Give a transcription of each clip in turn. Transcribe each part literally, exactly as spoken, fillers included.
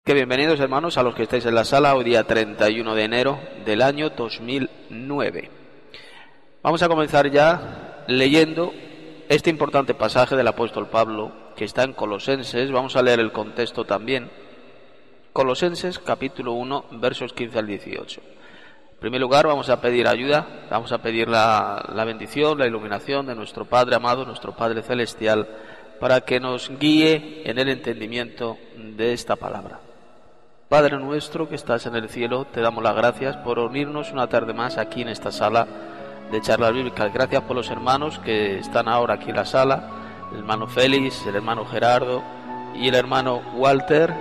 Que bienvenidos, hermanos, a los que estáis en la sala hoy día treinta y uno de enero del año dos mil nueve. Vamos a comenzar ya leyendo este importante pasaje del apóstol Pablo que está en Colosenses. Vamos a leer el contexto también. Colosenses capítulo uno, versos quince al dieciocho. En primer lugar, vamos a pedir ayuda, vamos a pedir la, la bendición, la iluminación de nuestro Padre amado, nuestro Padre celestial, para que nos guíe en el entendimiento de esta palabra. Padre nuestro que estás en el cielo, te damos las gracias por unirnos una tarde más aquí en esta sala de charlas bíblicas. Gracias por los hermanos que están ahora aquí en la sala, el hermano Félix, el hermano Gerardo y el hermano Walter,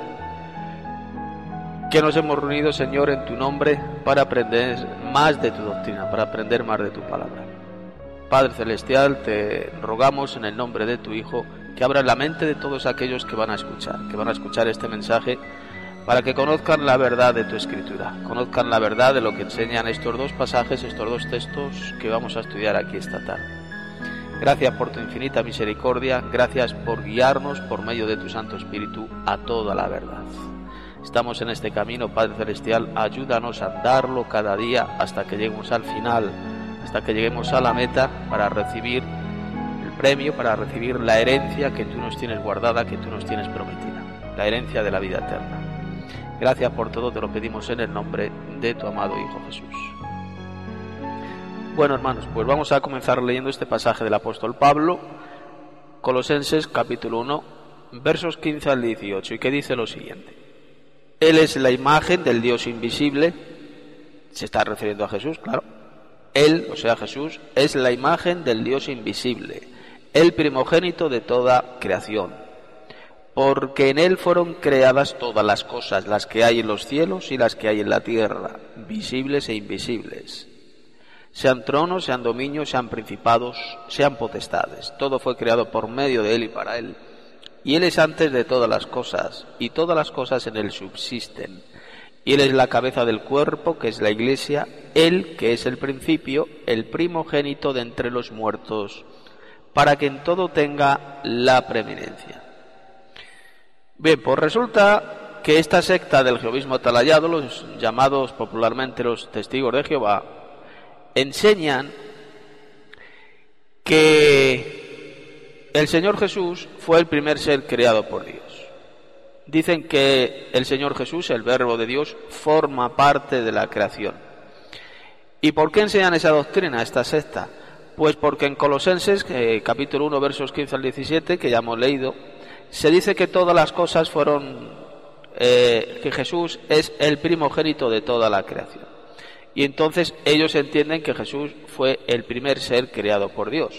que nos hemos reunido, Señor, en tu nombre para aprender más de tu doctrina, para aprender más de tu palabra. Padre celestial, te rogamos en el nombre de tu Hijo que abras la mente de todos aquellos que van a escuchar, que van a escuchar este mensaje, para que conozcan la verdad de tu Escritura, conozcan la verdad de lo que enseñan estos dos pasajes, estos dos textos que vamos a estudiar aquí esta tarde. Gracias por tu infinita misericordia, gracias por guiarnos por medio de tu Santo Espíritu a toda la verdad. Estamos en este camino, Padre Celestial, ayúdanos a andarlo cada día hasta que lleguemos al final, hasta que lleguemos a la meta para recibir el premio, para recibir la herencia que tú nos tienes guardada, que tú nos tienes prometida, la herencia de la vida eterna. Gracias por todo, te lo pedimos en el nombre de tu amado Hijo Jesús. Bueno, hermanos, pues vamos a comenzar leyendo este pasaje del apóstol Pablo, Colosenses capítulo uno, versos quince al dieciocho, y que dice lo siguiente. Él es la imagen del Dios invisible, se está refiriendo a Jesús, claro. Él, o sea Jesús, es la imagen del Dios invisible, el primogénito de toda creación. Porque en él fueron creadas todas las cosas, las que hay en los cielos y las que hay en la tierra, visibles e invisibles. Sean tronos, sean dominios, sean principados, sean potestades. Todo fue creado por medio de él y para él. Y él es antes de todas las cosas, y todas las cosas en él subsisten. Y él es la cabeza del cuerpo, que es la Iglesia, él que es el principio, el primogénito de entre los muertos, para que en todo tenga la preeminencia. Bien, pues resulta que esta secta del jehovismo atalayado, los llamados popularmente los testigos de Jehová, enseñan que el Señor Jesús fue el primer ser creado por Dios. Dicen que el Señor Jesús, el Verbo de Dios, forma parte de la creación. ¿Y por qué enseñan esa doctrina, esta secta? Pues porque en Colosenses, eh, capítulo uno, versos quince al diecisiete, que ya hemos leído, se dice que todas las cosas fueron, eh, que Jesús es el primogénito de toda la creación. Y entonces ellos entienden que Jesús fue el primer ser creado por Dios.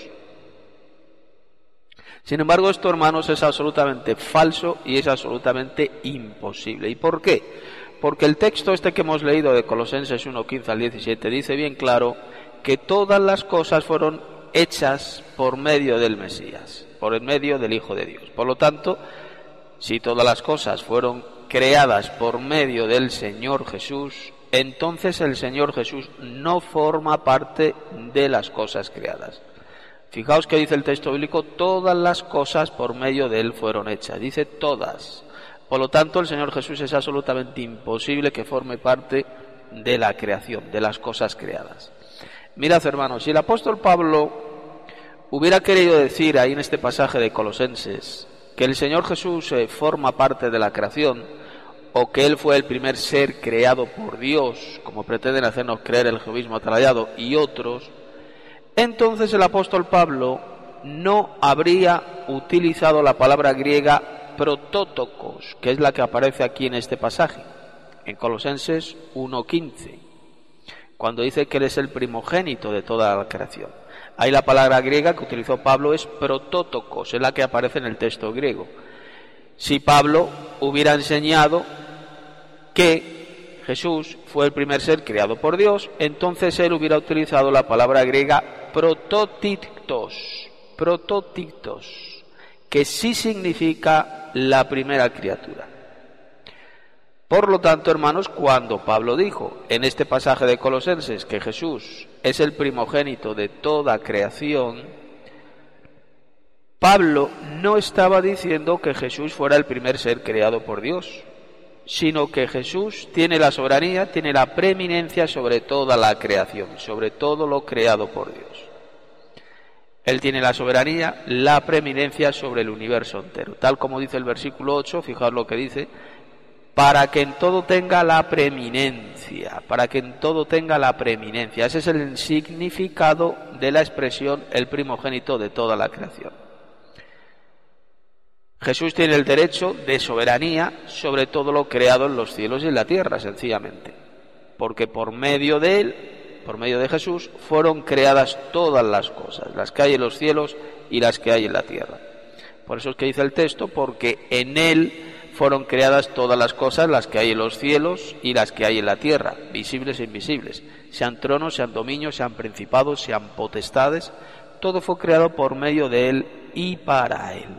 Sin embargo, esto, hermanos, es absolutamente falso y es absolutamente imposible. ¿Y por qué? Porque el texto este que hemos leído de Colosenses uno, quince al diecisiete dice bien claro que todas las cosas fueron hechas por medio del Mesías, por el medio del Hijo de Dios. Por lo tanto, si todas las cosas fueron creadas por medio del Señor Jesús, entonces el Señor Jesús no forma parte de las cosas creadas. Fijaos que dice el texto bíblico, todas las cosas por medio de Él fueron hechas. Dice todas. Por lo tanto, el Señor Jesús es absolutamente imposible que forme parte de la creación, de las cosas creadas. Mirad, hermanos, si el apóstol Pablo hubiera querido decir ahí en este pasaje de Colosenses que el Señor Jesús eh, forma parte de la creación, o que Él fue el primer ser creado por Dios, como pretenden hacernos creer el jehovismo atalayado y otros, entonces el apóstol Pablo no habría utilizado la palabra griega protótokos, que es la que aparece aquí en este pasaje, en Colosenses uno quince, cuando dice que Él es el primogénito de toda la creación. Ahí la palabra griega que utilizó Pablo es protótokos, es la que aparece en el texto griego. Si Pablo hubiera enseñado que Jesús fue el primer ser creado por Dios, entonces él hubiera utilizado la palabra griega prototiktos, prototiktos, que sí significa la primera criatura. Por lo tanto, hermanos, cuando Pablo dijo en este pasaje de Colosenses que Jesús es el primogénito de toda creación, Pablo no estaba diciendo que Jesús fuera el primer ser creado por Dios, sino que Jesús tiene la soberanía, tiene la preeminencia sobre toda la creación, sobre todo lo creado por Dios. Él tiene la soberanía, la preeminencia sobre el universo entero. Tal como dice el versículo ocho, fijaos lo que dice, para que en todo tenga la preeminencia, para que en todo tenga la preeminencia. Ese es el significado de la expresión el primogénito de toda la creación. Jesús tiene el derecho de soberanía sobre todo lo creado en los cielos y en la tierra, sencillamente, porque por medio de él, por medio de Jesús, fueron creadas todas las cosas, las que hay en los cielos y las que hay en la tierra. Por eso es que dice el texto, porque en él fueron creadas todas las cosas, las que hay en los cielos y las que hay en la tierra, visibles e invisibles, sean tronos, sean dominios, sean principados, sean potestades, todo fue creado por medio de él y para él.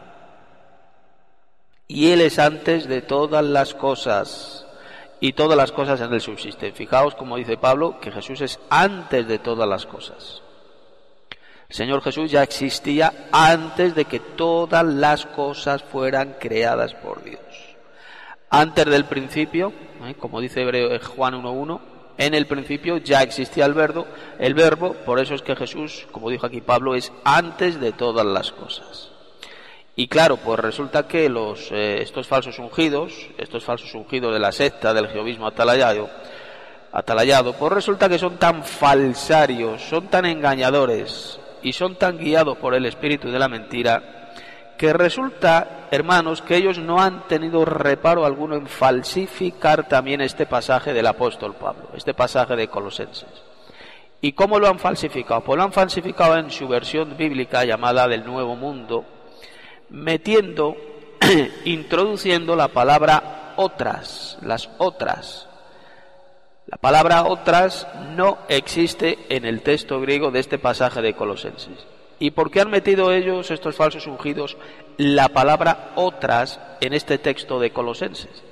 Y él es antes de todas las cosas, y todas las cosas en él subsisten. Fijaos como dice Pablo, que Jesús es antes de todas las cosas. El Señor Jesús ya existía antes de que todas las cosas fueran creadas por Dios. Antes del principio, ¿eh? como dice Hebreo, Juan uno uno, en el principio ya existía el verbo, el verbo, por eso es que Jesús, como dijo aquí Pablo, es antes de todas las cosas. Y claro, pues resulta que los eh, estos falsos ungidos, estos falsos ungidos de la secta del jehovismo atalayado, atalayado, pues resulta que son tan falsarios, son tan engañadores y son tan guiados por el espíritu de la mentira, que resulta, hermanos, que ellos no han tenido reparo alguno en falsificar también este pasaje del apóstol Pablo, este pasaje de Colosenses. ¿Y cómo lo han falsificado? Pues lo han falsificado en su versión bíblica llamada del Nuevo Mundo, metiendo, introduciendo la palabra otras, las otras. La palabra otras no existe en el texto griego de este pasaje de Colosenses. ¿Y por qué han metido ellos, estos falsos ungidos, la palabra otras en este texto de Colosenses?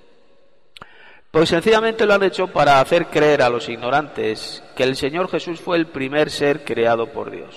Pues sencillamente lo han hecho para hacer creer a los ignorantes que el Señor Jesús fue el primer ser creado por Dios.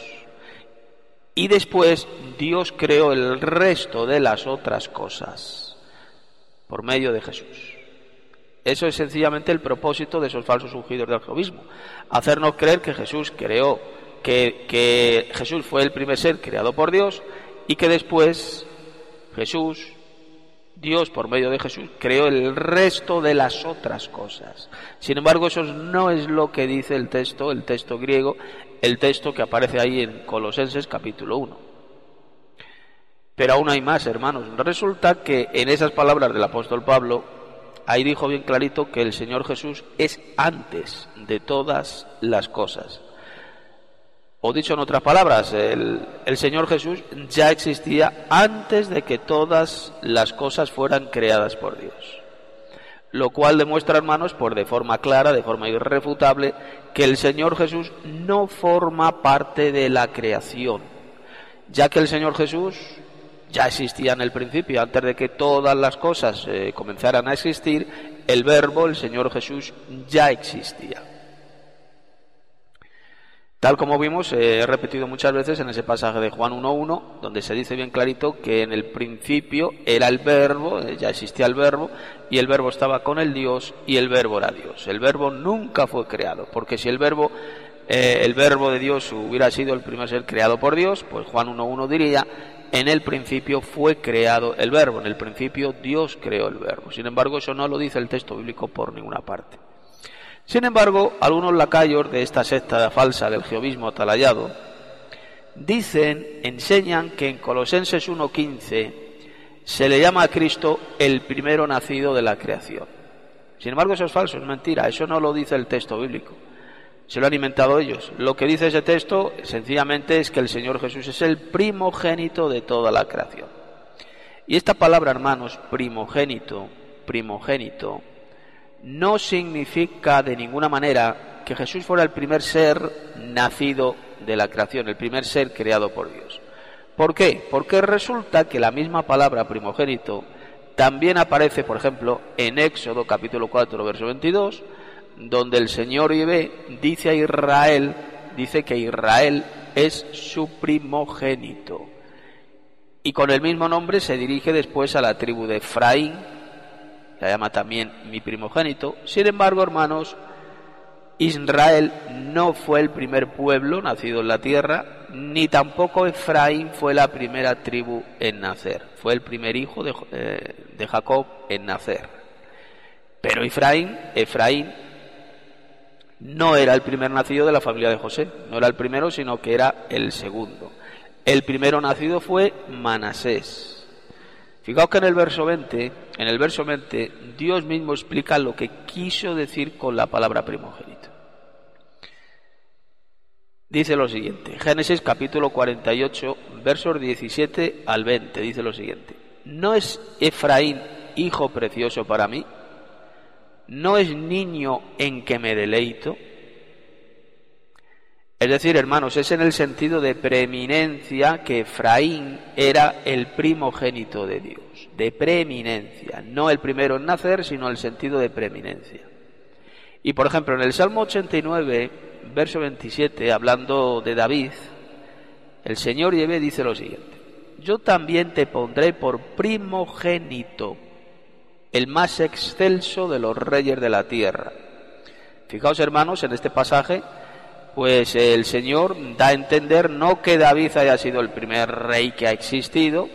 Y después Dios creó el resto de las otras cosas por medio de Jesús. Eso es sencillamente el propósito de esos falsos ungidos del jehovismo. Hacernos creer que Jesús creó, que, que Jesús fue el primer ser creado por Dios y que después Jesús, Dios por medio de Jesús, creó el resto de las otras cosas. Sin embargo, eso no es lo que dice el texto, el texto griego, el texto que aparece ahí en Colosenses capítulo uno. Pero aún hay más, hermanos. Resulta que en esas palabras del apóstol Pablo, ahí dijo bien clarito que el Señor Jesús es antes de todas las cosas. O dicho en otras palabras, el, el Señor Jesús ya existía antes de que todas las cosas fueran creadas por Dios. Lo cual demuestra, hermanos, por de forma clara, de forma irrefutable, que el Señor Jesús no forma parte de la creación, ya que el Señor Jesús ya existía en el principio, antes de que todas las cosas eh, comenzaran a existir, el Verbo, el Señor Jesús, ya existía. Tal como vimos, eh, he repetido muchas veces en ese pasaje de Juan uno uno, donde se dice bien clarito que en el principio era el Verbo, eh, ya existía el Verbo, y el Verbo estaba con el Dios, y el Verbo era Dios. El Verbo nunca fue creado, porque si el Verbo, eh, el Verbo de Dios hubiera sido el primer ser creado por Dios, pues Juan uno uno diría, en el principio fue creado el Verbo, en el principio Dios creó el Verbo. Sin embargo, eso no lo dice el texto bíblico por ninguna parte. Sin embargo, algunos lacayos de esta secta falsa del jehovismo atalayado dicen, enseñan que en Colosenses uno quince se le llama a Cristo el primero nacido de la creación. Sin embargo, eso es falso, es mentira, eso no lo dice el texto bíblico. Se lo han inventado ellos. Lo que dice ese texto sencillamente es que el Señor Jesús es el primogénito de toda la creación. Y esta palabra, hermanos, primogénito, primogénito, no significa de ninguna manera que Jesús fuera el primer ser nacido de la creación, el primer ser creado por Dios. ¿Por qué? Porque resulta que la misma palabra primogénito también aparece, por ejemplo, en Éxodo capítulo cuatro, verso veintidós, donde el Señor Yahvé dice a Israel, dice que Israel es su primogénito. Y con el mismo nombre se dirige después a la tribu de Efraín, se llama también mi primogénito. Sin embargo, hermanos, Israel no fue el primer pueblo nacido en la tierra, ni tampoco Efraín fue la primera tribu en nacer. Fue el primer hijo de, eh, de Jacob en nacer. Pero Efraín, Efraín no era el primer nacido de la familia de José, no era el primero, sino que era el segundo. El primero nacido fue Manasés. Fijaos que en el verso veinte, en el verso veinte, Dios mismo explica lo que quiso decir con la palabra primogénito. Dice lo siguiente, Génesis capítulo cuarenta y ocho, versos diecisiete al veinte, dice lo siguiente: ¿No es Efraín hijo precioso para mí? ¿No es niño en que me deleito? Es decir, hermanos, es en el sentido de preeminencia que Efraín era el primogénito de Dios, de preeminencia, no el primero en nacer, sino el sentido de preeminencia. Y por ejemplo, en el Salmo ochenta y nueve, verso veintisiete, hablando de David, el Señor Yahvé dice lo siguiente: yo también te pondré por primogénito, el más excelso de los reyes de la tierra. Fijaos, hermanos, en este pasaje, pues el Señor da a entender no que David haya sido el primer rey que ha existido,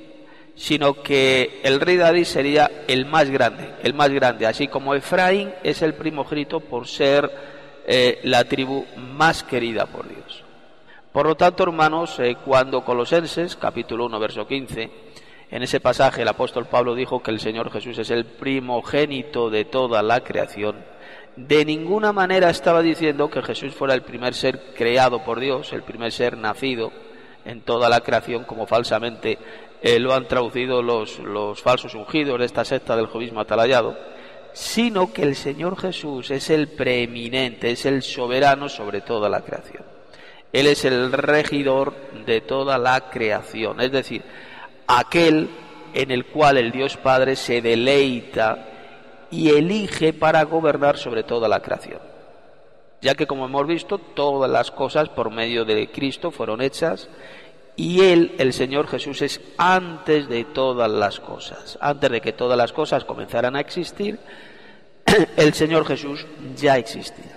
sino que el rey David sería el más grande, el más grande, así como Efraín es el primogénito por ser eh, la tribu más querida por Dios. Por lo tanto, hermanos, eh, cuando Colosenses, capítulo uno, verso quince, en ese pasaje el apóstol Pablo dijo que el Señor Jesús es el primogénito de toda la creación, de ninguna manera estaba diciendo que Jesús fuera el primer ser creado por Dios, el primer ser nacido en toda la creación, como falsamente eh, lo han traducido los, los falsos ungidos de esta secta del judaísmo atalayado, sino que el Señor Jesús es el preeminente, es el soberano sobre toda la creación. Él es el regidor de toda la creación, es decir, aquel en el cual el Dios Padre se deleita y elige para gobernar sobre toda la creación, ya que, como hemos visto, todas las cosas por medio de Cristo fueron hechas, y Él, el Señor Jesús, es antes de todas las cosas. Antes de que todas las cosas comenzaran a existir, el Señor Jesús ya existía.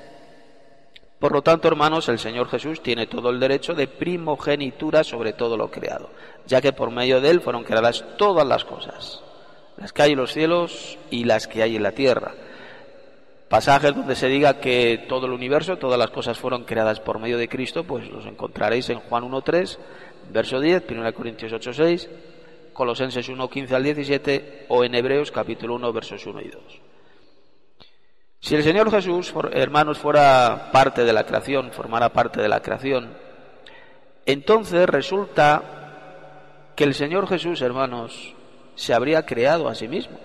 Por lo tanto, hermanos, el Señor Jesús tiene todo el derecho de primogenitura sobre todo lo creado, ya que por medio de Él fueron creadas todas las cosas, las que hay en los cielos y las que hay en la tierra. Pasajes donde se diga que todo el universo, todas las cosas fueron creadas por medio de Cristo, pues los encontraréis en Juan uno tres, verso diez, primera Corintios ocho seis, Colosenses uno quince al diecisiete o en Hebreos capítulo uno, versos uno y dos. Si el Señor Jesús, hermanos, fuera parte de la creación, formara parte de la creación, entonces resulta que el Señor Jesús, hermanos, se habría creado a sí mismo,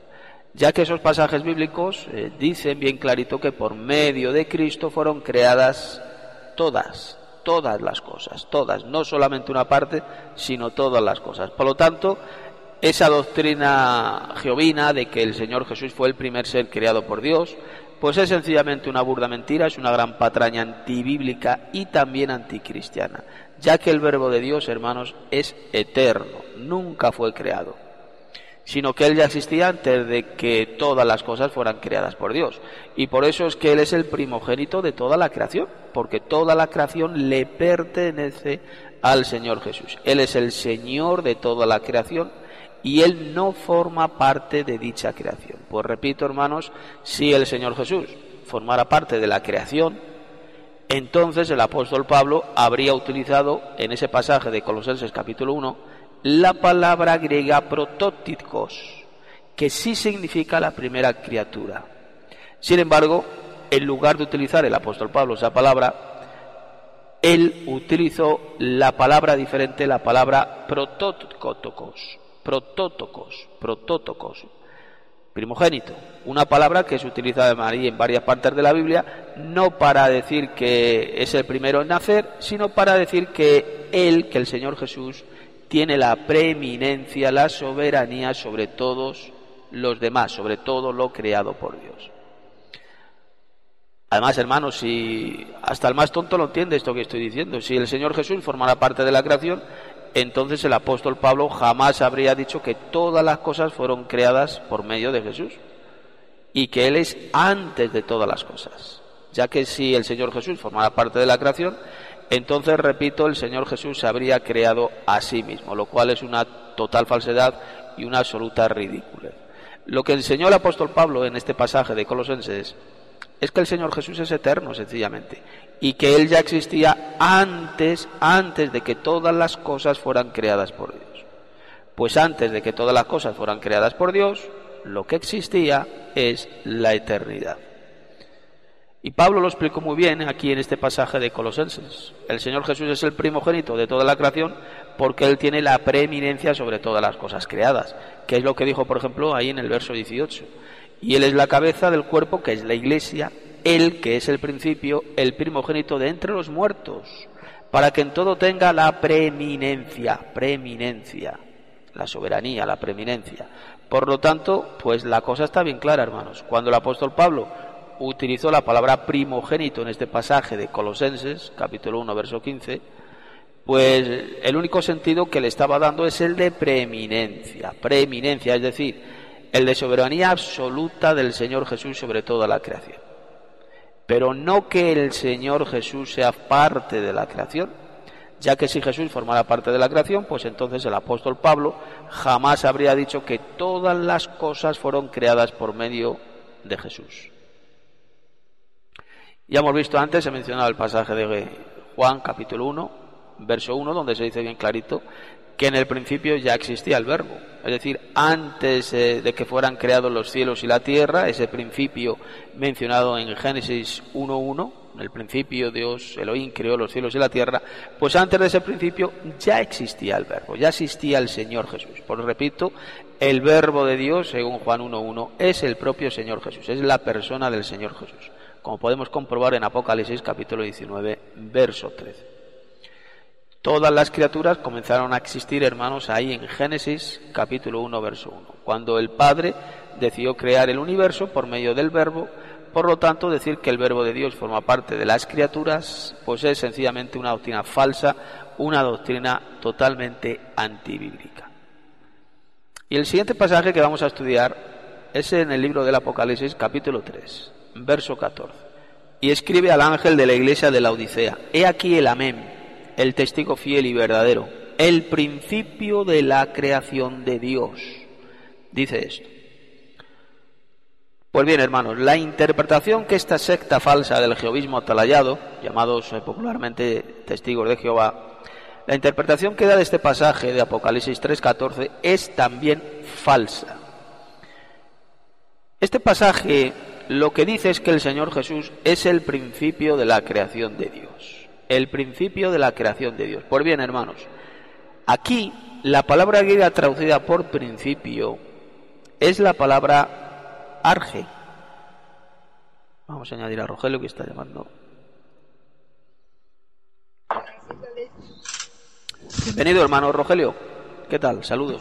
ya que esos pasajes bíblicos eh, dicen bien clarito que por medio de Cristo fueron creadas todas, todas las cosas, todas, no solamente una parte, sino todas las cosas. Por lo tanto, esa doctrina jehovina de que el Señor Jesús fue el primer ser creado por Dios, pues es sencillamente una burda mentira, es una gran patraña antibíblica y también anticristiana, ya que el verbo de Dios, hermanos, es eterno, nunca fue creado, sino que Él ya existía antes de que todas las cosas fueran creadas por Dios. Y por eso es que Él es el primogénito de toda la creación, porque toda la creación le pertenece al Señor Jesús. Él es el Señor de toda la creación y Él no forma parte de dicha creación. Pues repito, hermanos, si el Señor Jesús formara parte de la creación, entonces el apóstol Pablo habría utilizado en ese pasaje de Colosenses capítulo uno la palabra griega protóticos, que sí significa la primera criatura. Sin embargo, en lugar de utilizar el apóstol Pablo esa palabra, él utilizó la palabra diferente, la palabra protótocos, protótocos, protótocos, primogénito, una palabra que se utiliza de María en varias partes de la Biblia, no para decir que es el primero en nacer, sino para decir que él, que el Señor Jesús, tiene la preeminencia, la soberanía sobre todos los demás, sobre todo lo creado por Dios. Además, hermanos, si hasta el más tonto lo entiende esto que estoy diciendo, si el Señor Jesús formara parte de la creación, entonces el apóstol Pablo jamás habría dicho que todas las cosas fueron creadas por medio de Jesús y que Él es antes de todas las cosas, ya que si el Señor Jesús formara parte de la creación, entonces, repito, el Señor Jesús se habría creado a sí mismo, lo cual es una total falsedad y una absoluta ridiculez. Lo que enseñó el apóstol Pablo en este pasaje de Colosenses es que el Señor Jesús es eterno, sencillamente, y que Él ya existía antes, antes de que todas las cosas fueran creadas por Dios. Pues antes de que todas las cosas fueran creadas por Dios, lo que existía es la eternidad. Y Pablo lo explicó muy bien aquí en este pasaje de Colosenses. El Señor Jesús es el primogénito de toda la creación porque Él tiene la preeminencia sobre todas las cosas creadas, que es lo que dijo, por ejemplo, ahí en el verso dieciocho. Y Él es la cabeza del cuerpo, que es la Iglesia, Él que es el principio, el primogénito de entre los muertos, para que en todo tenga la preeminencia, preeminencia, la soberanía, la preeminencia. Por lo tanto, pues la cosa está bien clara, hermanos. Cuando el apóstol Pablo utilizó la palabra primogénito en este pasaje de Colosenses, capítulo uno, verso quince, pues el único sentido que le estaba dando es el de preeminencia, preeminencia, es decir, el de soberanía absoluta del Señor Jesús sobre toda la creación. Pero no que el Señor Jesús sea parte de la creación, ya que si Jesús formara parte de la creación, pues entonces el apóstol Pablo jamás habría dicho que todas las cosas fueron creadas por medio de Jesús. Ya hemos visto antes, he mencionado el pasaje de Juan, capítulo uno, verso uno, donde se dice bien clarito que en el principio ya existía el verbo. Es decir, antes eh, de que fueran creados los cielos y la tierra, ese principio mencionado en Génesis uno uno, en el principio Dios, Elohim, creó los cielos y la tierra, pues antes de ese principio ya existía el verbo, ya existía el Señor Jesús. Pues repito, el verbo de Dios, según Juan uno uno, es el propio Señor Jesús, es la persona del Señor Jesús, como podemos comprobar en Apocalipsis capítulo diecinueve, verso trece. Todas las criaturas comenzaron a existir, hermanos, ahí en Génesis capítulo uno, verso uno, cuando el Padre decidió crear el universo por medio del verbo. Por lo tanto, decir que el verbo de Dios forma parte de las criaturas, pues es sencillamente una doctrina falsa, una doctrina totalmente antibíblica. Y el siguiente pasaje que vamos a estudiar es en el libro del Apocalipsis capítulo tres, verso catorce. Y escribe al ángel de la iglesia de la Odisea: he aquí el Amén, el testigo fiel y verdadero, el principio de la creación de Dios. Dice esto. Pues bien, hermanos, la interpretación que esta secta falsa del jehovismo atalayado, llamados popularmente testigos de Jehová, la interpretación que da de este pasaje de Apocalipsis tres catorce es también falsa. Este pasaje lo que dice es que el Señor Jesús es el principio de la creación de Dios. El principio de la creación de Dios. Pues bien, hermanos, aquí la palabra griega traducida por principio es la palabra arge. Vamos a añadir a Rogelio, que está llamando. Bienvenido, hermano Rogelio. ¿Qué tal? Saludos.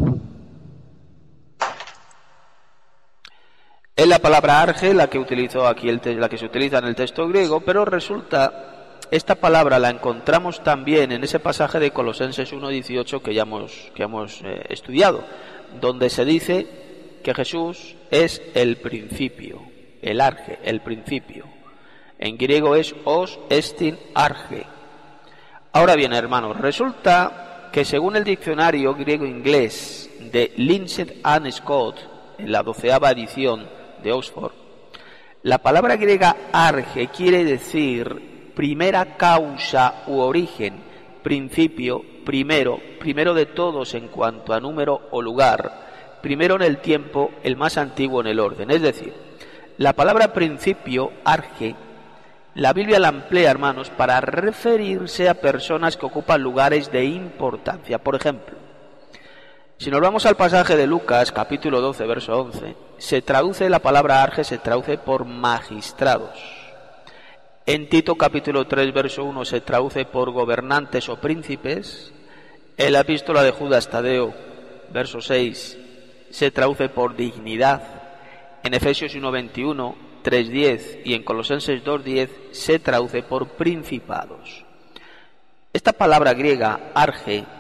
Es la palabra arge la que utilizó aquí el te- la que se utiliza en el texto griego, pero resulta esta palabra la encontramos también en ese pasaje de Colosenses uno dieciocho que ya hemos, que hemos eh, estudiado, donde se dice que Jesús es el principio, el arge, el principio. En griego es os estin arge. Ahora bien, hermanos, resulta que según el diccionario griego-inglés de Lindsay and Scott, en la doceava edición de Oxford, la palabra griega arge quiere decir primera causa u origen, principio, primero, primero de todos en cuanto a número o lugar, primero en el tiempo, el más antiguo en el orden. Es decir, la palabra principio, arge, la Biblia la emplea, hermanos, para referirse a personas que ocupan lugares de importancia. Por ejemplo, si nos vamos al pasaje de Lucas, capítulo doce, verso once, se traduce la palabra arge, se traduce por magistrados. En Tito capítulo tres, verso uno, se traduce por gobernantes o príncipes. En la epístola de Judas Tadeo, verso seis, se traduce por dignidad. En Efesios uno veintiuno, tres diez y en Colosenses dos diez se traduce por principados. Esta palabra griega, arge,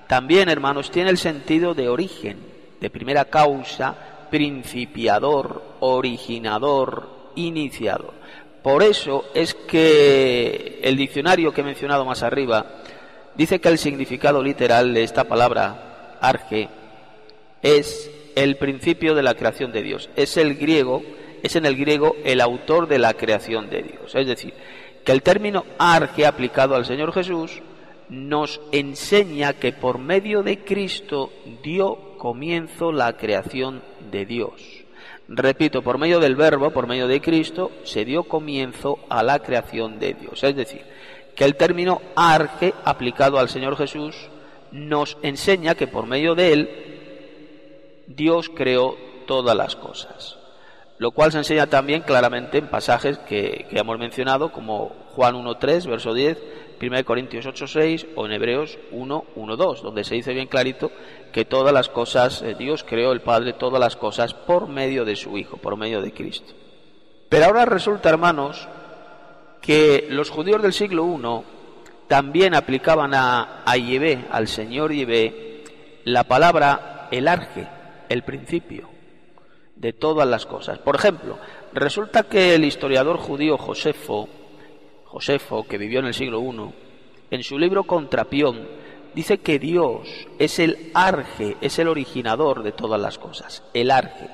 también, hermanos, tiene el sentido de origen, de primera causa, principiador, originador, iniciador. Por eso es que el diccionario que he mencionado más arriba dice que el significado literal de esta palabra, arge, es el principio de la creación de Dios. Es el griego, es en el griego el autor de la creación de Dios. Es decir, que el término arge aplicado al Señor Jesús nos enseña que por medio de Cristo dio comienzo la creación de Dios. Repito, por medio del Verbo, por medio de Cristo, se dio comienzo a la creación de Dios. Es decir, que el término arge aplicado al Señor Jesús nos enseña que por medio de él Dios creó todas las cosas, lo cual se enseña también claramente en pasajes que, que hemos mencionado, como Juan uno tres, verso diez, primera Corintios ocho seis o en Hebreos uno uno dos, donde se dice bien clarito que todas las cosas, eh, Dios creó, el Padre, todas las cosas por medio de su Hijo, por medio de Cristo. Pero ahora resulta, hermanos, que los judíos del siglo primero también aplicaban a, a Yahvé, al Señor Yahvé, la palabra el arge, el principio de todas las cosas. Por ejemplo, resulta que el historiador judío Josefo, Josefo, que vivió en el siglo primero, en su libro Contrapión, dice que Dios es el arge, es el originador de todas las cosas, el arge.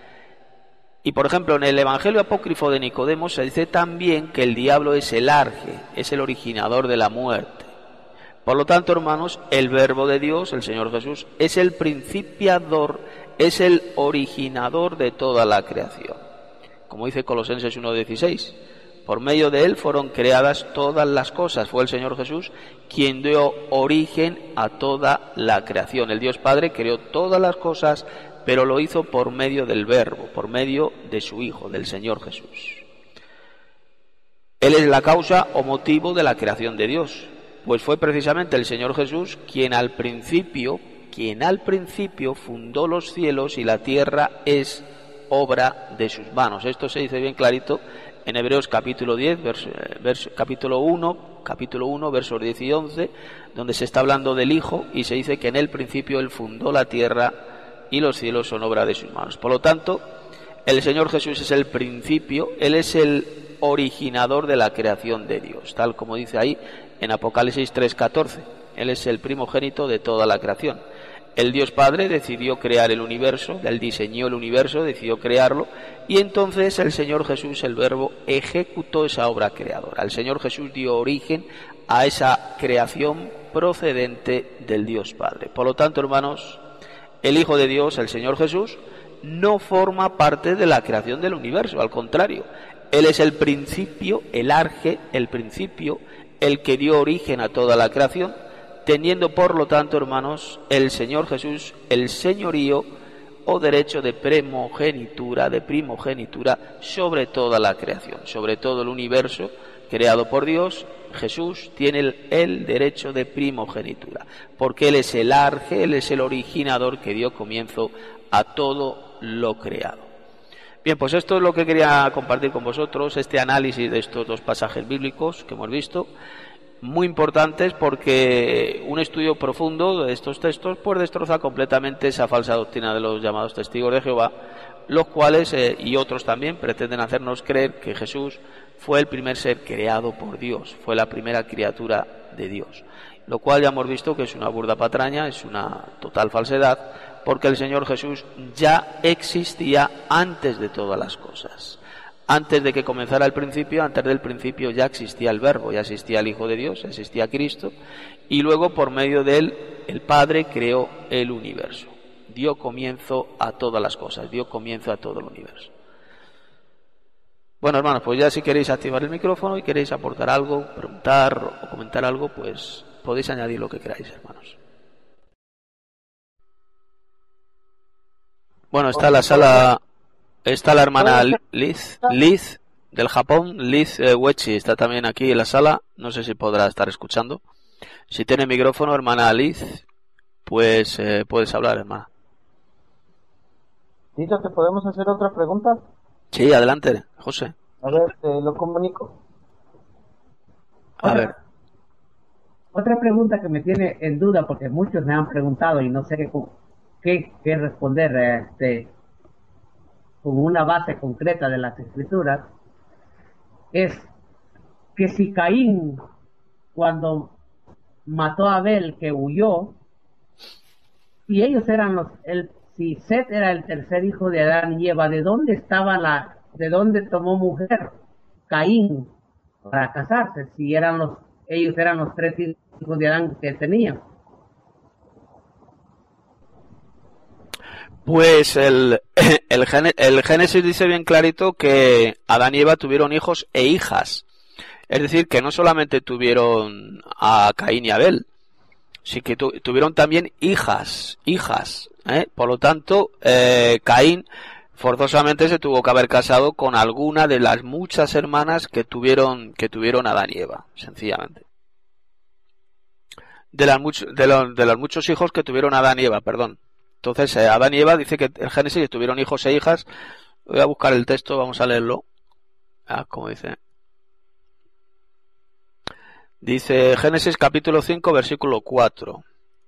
Y por ejemplo, en el Evangelio apócrifo de Nicodemo se dice también que el diablo es el arge, es el originador de la muerte. Por lo tanto, hermanos, el Verbo de Dios, el Señor Jesús, es el principiador, es el originador de toda la creación. Como dice Colosenses uno dieciséis, por medio de él fueron creadas todas las cosas. Fue el Señor Jesús quien dio origen a toda la creación. El Dios Padre creó todas las cosas, pero lo hizo por medio del Verbo, por medio de su Hijo, del Señor Jesús. Él es la causa o motivo de la creación de Dios, pues fue precisamente el Señor Jesús quien al principio, quien al principio fundó los cielos y la tierra es obra de sus manos. Esto se dice bien clarito en Hebreos capítulo diez, verso, verso, capítulo uno, capítulo uno, versos diez y once, donde se está hablando del Hijo y se dice que en el principio él fundó la tierra y los cielos son obra de sus manos. Por lo tanto, el Señor Jesús es el principio, él es el originador de la creación de Dios, tal como dice ahí en Apocalipsis tres catorce. Él es el primogénito de toda la creación. El Dios Padre decidió crear el universo, él diseñó el universo, decidió crearlo, y entonces el Señor Jesús, el Verbo, ejecutó esa obra creadora. El Señor Jesús dio origen a esa creación procedente del Dios Padre. Por lo tanto, hermanos, el Hijo de Dios, el Señor Jesús, no forma parte de la creación del universo, al contrario, él es el principio, el arge, el principio, el que dio origen a toda la creación, teniendo por lo tanto, hermanos, el Señor Jesús el señorío o derecho de primogenitura, de primogenitura sobre toda la creación, sobre todo el universo creado por Dios. Jesús tiene el, el derecho de primogenitura, porque Él es el arge, Él es el originador que dio comienzo a todo lo creado. Bien, pues esto es lo que quería compartir con vosotros, este análisis de estos dos pasajes bíblicos que hemos visto, muy importantes porque un estudio profundo de estos textos pues destroza completamente esa falsa doctrina de los llamados testigos de Jehová, los cuales eh, y otros también pretenden hacernos creer que Jesús fue el primer ser creado por Dios, fue la primera criatura de Dios, lo cual ya hemos visto que es una burda patraña, es una total falsedad, porque el Señor Jesús ya existía antes de todas las cosas. Antes de que comenzara el principio, antes del principio ya existía el Verbo, ya existía el Hijo de Dios, ya existía Cristo, y luego por medio de él el Padre creó el universo, dio comienzo a todas las cosas, dio comienzo a todo el universo. Bueno, hermanos, pues ya si queréis activar el micrófono y queréis aportar algo, preguntar o comentar algo, pues podéis añadir lo que queráis, hermanos. Bueno, está la sala... Está la hermana Liz, Liz del Japón, Liz eh, Wechi, está también aquí en la sala, no sé si podrá estar escuchando. Si tiene micrófono, hermana Liz, pues eh, puedes hablar, hermana. Tito, ¿te podemos hacer otra pregunta? Sí, adelante, José. A ver, te lo comunico. A ver. Otra pregunta que me tiene en duda, porque muchos me han preguntado y no sé qué, qué, qué responder este, con una base concreta de las escrituras, es que si Caín, cuando mató a Abel, que huyó, si ellos eran los, el, si Set era el tercer hijo de Adán y Eva, ¿de dónde estaba la, de dónde tomó mujer Caín para casarse? Si eran los, ellos eran los tres hijos de Adán que tenían. Pues el, el, el Génesis dice bien clarito que Adán y Eva tuvieron hijos e hijas. Es decir, que no solamente tuvieron a Caín y Abel, sí que tu, tuvieron también hijas, hijas. ¿eh? Por lo tanto, eh, Caín forzosamente se tuvo que haber casado con alguna de las muchas hermanas que tuvieron que tuvieron Adán y Eva, sencillamente. De, las much, de, los, de los muchos hijos que tuvieron Adán y Eva, perdón. Entonces, eh, Adán y Eva dice que el Génesis tuvieron hijos e hijas. Voy a buscar el texto, vamos a leerlo. Ah, como dice. Dice Génesis capítulo cinco, versículo cuatro.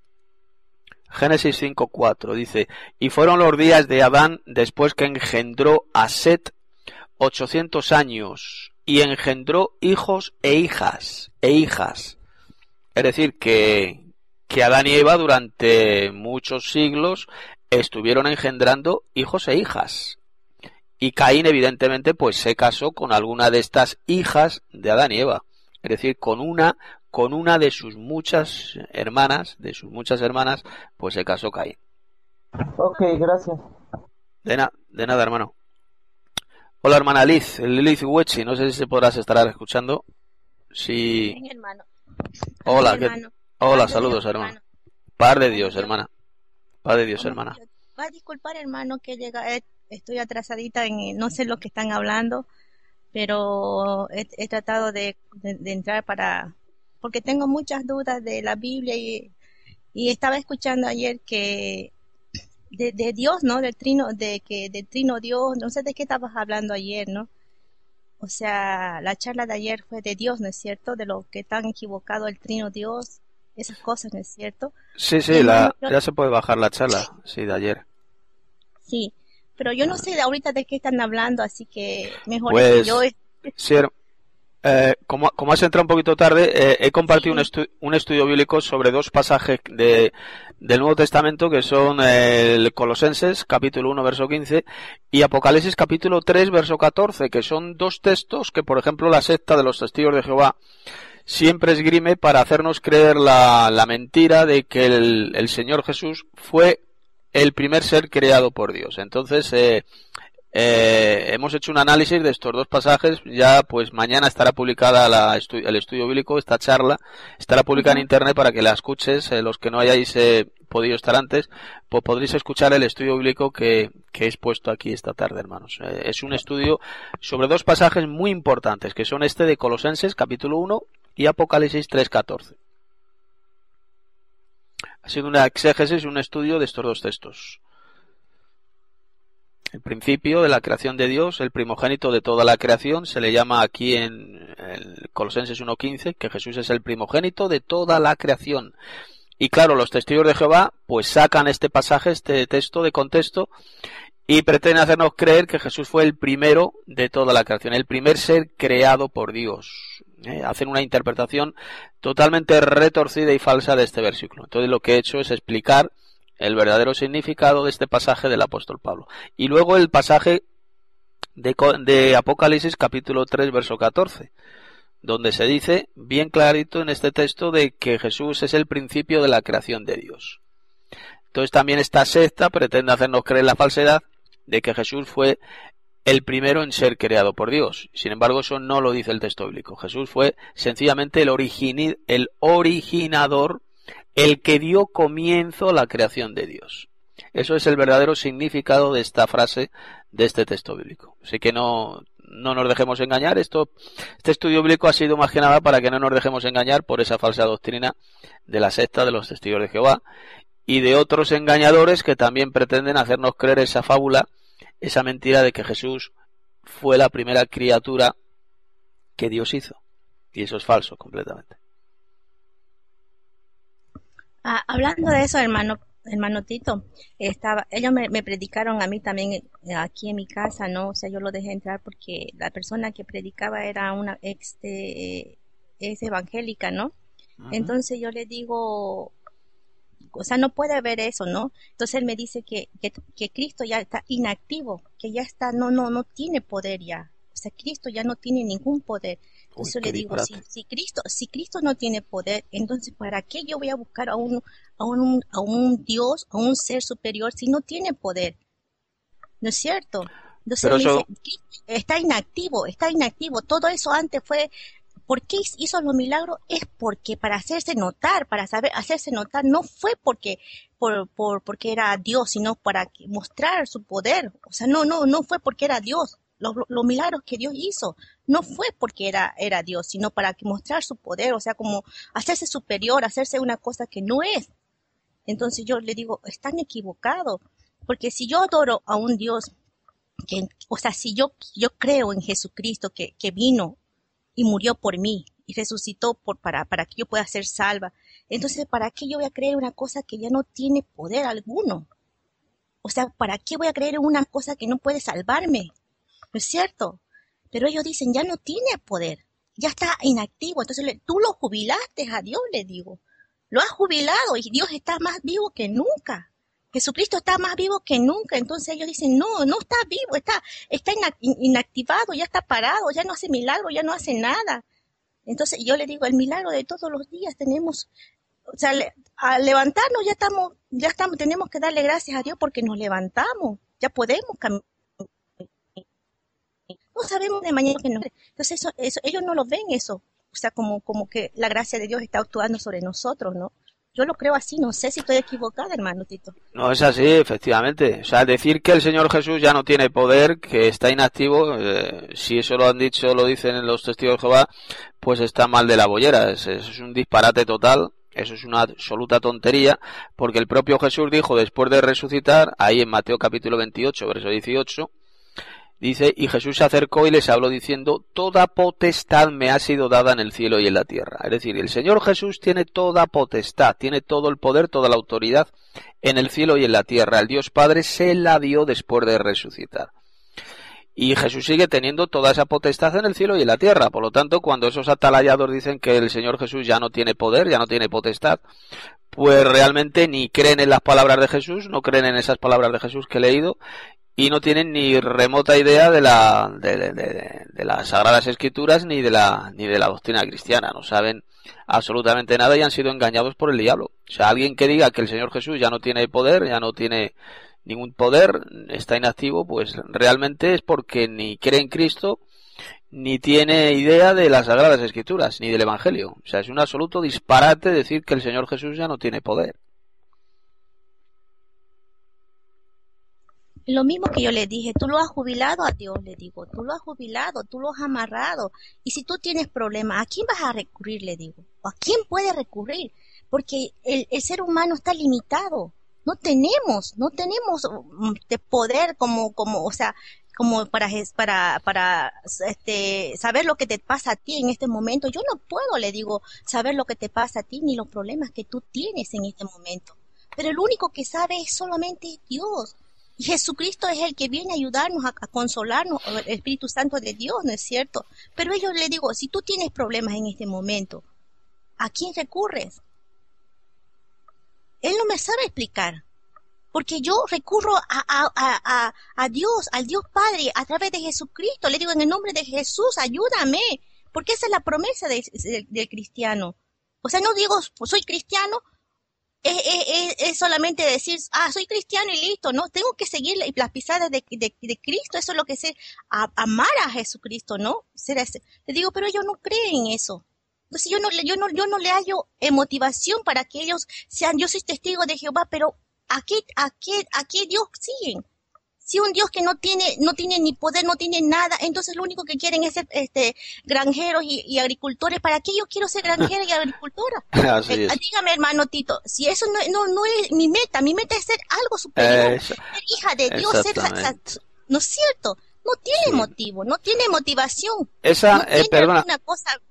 Génesis cinco, cuatro. Dice: y fueron los días de Adán después que engendró a Set ochocientos años, y engendró hijos e hijas, e hijas. Es decir, que, que Adán y Eva durante muchos siglos estuvieron engendrando hijos e hijas. Y Caín, evidentemente, pues se casó con alguna de estas hijas de Adán y Eva. Es decir, con una, con una de sus muchas hermanas, de sus muchas hermanas, pues se casó Caín. Ok, gracias. De, na, de nada, hermano. Hola, hermana Liz, Lilith Huechi, no sé si se podrás estar escuchando. Sí. Bien, hermano. Hola, Bien, ¿qué? hermano. Hola, Paz de saludos, Dios, hermano. hermano. Paz de Dios, Yo- hermana. Paz de Dios, ¿cómo? hermana. Yo- Va a disculpar, hermano, que llega, eh, estoy atrasadita en, no sé lo que están hablando, pero he, he tratado de, de- de entrar para, porque tengo muchas dudas de la Biblia y, y estaba escuchando ayer que de, de Dios, ¿no? Del trino, de que del trino Dios, no sé de qué estabas hablando ayer, ¿no? O sea, la charla de ayer fue de Dios, ¿no es cierto? De lo que tan equivocado el trino Dios, esas cosas, ¿no es cierto? Sí, Y sí, hermano, la, yo, ya se puede bajar la charla, sí, de ayer. sí, pero yo no sé de ahorita de qué están hablando, así que mejor es que yo, Pues, es- sí, her- eh, como, como has entrado un poquito tarde, eh, he compartido un, sí, estu- un estudio bíblico sobre dos pasajes de, del Nuevo Testamento que son eh, el Colosenses, capítulo uno, verso quince, y Apocalipsis, capítulo tres, verso catorce, que son dos textos que, por ejemplo, la secta de los testigos de Jehová siempre esgrime para hacernos creer la, la mentira de que el, el Señor Jesús fue el primer ser creado por Dios. Entonces, eh, eh, hemos hecho un análisis de estos dos pasajes. Ya, pues mañana estará publicada la estu- el estudio bíblico, esta charla, estará publicada en ujú, internet para que la escuches. Eh, los que no hayáis eh, podido estar antes, pues podréis escuchar el estudio bíblico que, que he expuesto aquí esta tarde, hermanos. Eh, es un estudio sobre dos pasajes muy importantes, que son este de Colosenses, capítulo uno, y Apocalipsis tres, catorce. Ha sido una exégesis, un estudio de estos dos textos. El principio de la creación de Dios, el primogénito de toda la creación, se le llama aquí en, en Colosenses uno quince, que Jesús es el primogénito de toda la creación. Y claro, los testigos de Jehová pues sacan este pasaje, este texto de contexto, y pretenden hacernos creer que Jesús fue el primero de toda la creación, el primer ser creado por Dios. ¿eh? Hacen una interpretación totalmente retorcida y falsa de este versículo. Entonces lo que he hecho es explicar el verdadero significado de este pasaje del apóstol Pablo. Y luego el pasaje de, de Apocalipsis capítulo tres, verso catorce, donde se dice bien clarito en este texto de que Jesús es el principio de la creación de Dios. Entonces también esta secta pretende hacernos creer la falsedad de que Jesús fue el primero en ser creado por Dios. Sin embargo, eso no lo dice el texto bíblico. Jesús fue sencillamente el, origini, el originador, el que dio comienzo a la creación de Dios. Eso es el verdadero significado de esta frase, de este texto bíblico. Así que no, no nos dejemos engañar. Esto, este estudio bíblico ha sido más que nada para que no nos dejemos engañar por esa falsa doctrina de la secta de los testigos de Jehová y de otros engañadores que también pretenden hacernos creer esa fábula, esa mentira de que Jesús fue la primera criatura que Dios hizo. Y eso es falso completamente. Ah, hablando de eso, hermano, hermano Tito, estaba, ellos me, me predicaron a mí también eh, aquí en mi casa, ¿no? O sea, yo lo dejé entrar porque la persona que predicaba era una ex, de, ex evangélica, ¿no? Ujú. Entonces yo le digo, o sea, no puede haber eso, ¿no? Entonces él me dice que, que, que Cristo ya está inactivo, que ya está, no, no, no tiene poder ya. O sea, Cristo ya no tiene ningún poder. Uy, Entonces yo qué le digo, si, disparate. si Cristo, si Cristo no tiene poder, entonces ¿para qué yo voy a buscar a un, a un, a un Dios, a un ser superior si no tiene poder? ¿No es cierto? Entonces él Pero me dice, eso, está inactivo, está inactivo. Todo eso antes fue, ¿por qué hizo los milagros? Es porque para hacerse notar, para saber hacerse notar, no fue porque por, por porque era Dios, sino para que- mostrar su poder. O sea, no, no, no fue porque era Dios. Los, los milagros que Dios hizo no fue porque era, era Dios, sino para que mostrar su poder, o sea, como hacerse superior, hacerse una cosa que no es. Entonces yo le digo, están equivocados, porque si yo adoro a un Dios que, o sea, si yo, yo creo en Jesucristo que, que vino y murió por mí y resucitó por, para, para que yo pueda ser salva, entonces, ¿para qué yo voy a creer una cosa que ya no tiene poder alguno? O sea, ¿para qué voy a creer en una cosa que no puede salvarme? ¿No es cierto? Pero ellos dicen, ya no tiene poder, ya está inactivo. Entonces, le- tú lo jubilaste a Dios, le digo. Lo has jubilado y Dios está más vivo que nunca. Jesucristo está más vivo que nunca. Entonces ellos dicen, no, no está vivo, está, está ina- in- inactivado, ya está parado, ya no hace milagro, ya no hace nada. Entonces yo le digo, el milagro de todos los días tenemos, o sea, le- al levantarnos ya estamos, ya estamos, tenemos que darle gracias a Dios porque nos levantamos, ya podemos caminar. No sabemos de mañana que no. Entonces eso, eso, ellos no lo ven eso, o sea, como, como que la gracia de Dios está actuando sobre nosotros, ¿no? Yo lo creo así, no sé si estoy equivocada, hermano Tito. no es así, efectivamente. O sea, decir que el Señor Jesús ya no tiene poder, que está inactivo, eh, si eso lo han dicho, lo dicen los testigos de Jehová, pues está mal de la bollera. Es, es un disparate total. Eso es una absoluta tontería, porque el propio Jesús dijo después de resucitar, ahí en Mateo capítulo veintiocho, verso dieciocho, dice, y Jesús se acercó y les habló diciendo, toda potestad me ha sido dada en el cielo y en la tierra. Es decir, el Señor Jesús tiene toda potestad, tiene todo el poder, toda la autoridad en el cielo y en la tierra. El Dios Padre se la dio después de resucitar. Y Jesús sigue teniendo toda esa potestad en el cielo y en la tierra. Por lo tanto, cuando esos atalayados dicen que el Señor Jesús ya no tiene poder, ya no tiene potestad, pues realmente ni creen en las palabras de Jesús, no creen en esas palabras de Jesús que he leído, y no tienen ni remota idea de la de, de, de, de las Sagradas Escrituras ni de la ni de la doctrina cristiana. No saben absolutamente nada y han sido engañados por el diablo. O sea, alguien que diga que el Señor Jesús ya no tiene poder, ya no tiene ningún poder, está inactivo, pues realmente es porque ni cree en Cristo ni tiene idea de las Sagradas Escrituras ni del Evangelio. O sea, es un absoluto disparate decir que el Señor Jesús ya no tiene poder. Lo mismo que yo le dije, tú lo has jubilado a Dios, le digo, tú lo has jubilado, tú lo has amarrado. Y si tú tienes problemas, ¿a quién vas a recurrir? Le digo, ¿o a quién puedes recurrir? Porque el, el ser humano está limitado. No tenemos, no tenemos mm, de poder como, como, o sea, como para, ges- para, para, este, saber lo que te pasa a ti en este momento. Yo no puedo, le digo, saber lo que te pasa a ti ni los problemas que tú tienes en este momento. Pero el único que sabe es solamente Dios. Y Jesucristo es el que viene a ayudarnos, a, a consolarnos, o el Espíritu Santo de Dios, ¿no es cierto? Pero yo le digo, si tú tienes problemas en este momento, ¿a quién recurres? Él no me sabe explicar, porque yo recurro a, a, a, a, a Dios, al Dios Padre, a través de Jesucristo. Le digo, en el nombre de Jesús, ayúdame, porque esa es la promesa de- de- del cristiano. O sea, no digo, pues soy cristiano, es, es, es, es solamente decir, ah, soy cristiano y listo, ¿no? Tengo que seguir las pisadas de, de, de Cristo, eso es lo que es a, amar a Jesucristo, ¿no? Ser ese. Le digo, pero ellos no creen en eso. Entonces yo no, le- yo no, yo no le hallo eh, motivación para que ellos sean, yo soy testigo de Jehová, pero ¿a qué, a qué, a qué Dios siguen? Si un Dios que no tiene, no tiene ni poder, no tiene nada, entonces lo único que quieren es ser este, granjeros y, y agricultores. ¿Para qué yo quiero ser granjera y agricultora? Así Eh, es. dígame, hermano Tito, si eso no, no, no es mi meta, mi meta es ser algo superior, Eso, ser hija de Dios, ser, sa- sa- exactamente. ¿no es cierto? No tiene Sí. motivo, no tiene motivación, Esa, no eh, tiene perdona, alguna cosa.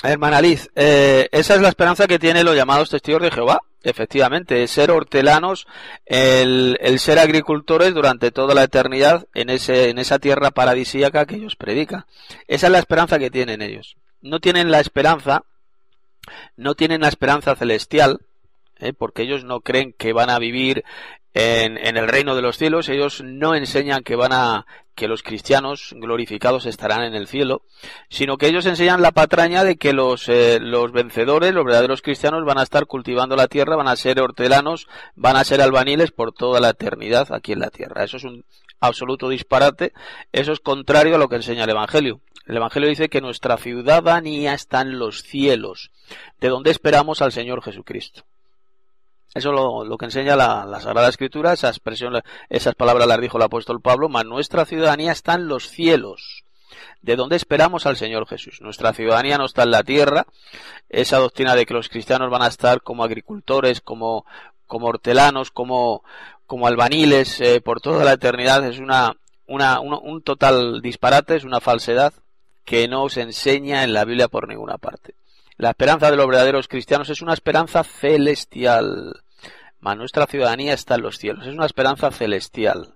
Hermana Liz, eh, esa es la esperanza que tienen los llamados testigos de Jehová, efectivamente, ser hortelanos, el, el ser agricultores durante toda la eternidad en ese, en esa tierra paradisíaca que ellos predican. Esa es la esperanza que tienen ellos. No tienen la esperanza, no tienen la esperanza celestial, eh, porque ellos no creen que van a vivir en, en el reino de los cielos. Ellos no enseñan que van a que los cristianos glorificados estarán en el cielo, sino que ellos enseñan la patraña de que los, eh, los vencedores, los verdaderos cristianos, van a estar cultivando la tierra, van a ser hortelanos, van a ser albaniles por toda la eternidad aquí en la tierra. Eso es un absoluto disparate, eso es contrario a lo que enseña el Evangelio. El Evangelio dice que nuestra ciudadanía está en los cielos, de donde esperamos al Señor Jesucristo. Eso es lo, lo que enseña la, la Sagrada Escritura, esa expresión, esas palabras las dijo el apóstol Pablo, mas nuestra ciudadanía está en los cielos, de donde esperamos al Señor Jesús. Nuestra ciudadanía no está en la tierra. Esa doctrina de que los cristianos van a estar como agricultores, como, como hortelanos, como, como albaniles eh, por toda la eternidad es una, una, un, un total disparate, es una falsedad que no se enseña en la Biblia por ninguna parte. La esperanza de los verdaderos cristianos es una esperanza celestial. Mas nuestra ciudadanía está en los cielos. Es una esperanza celestial.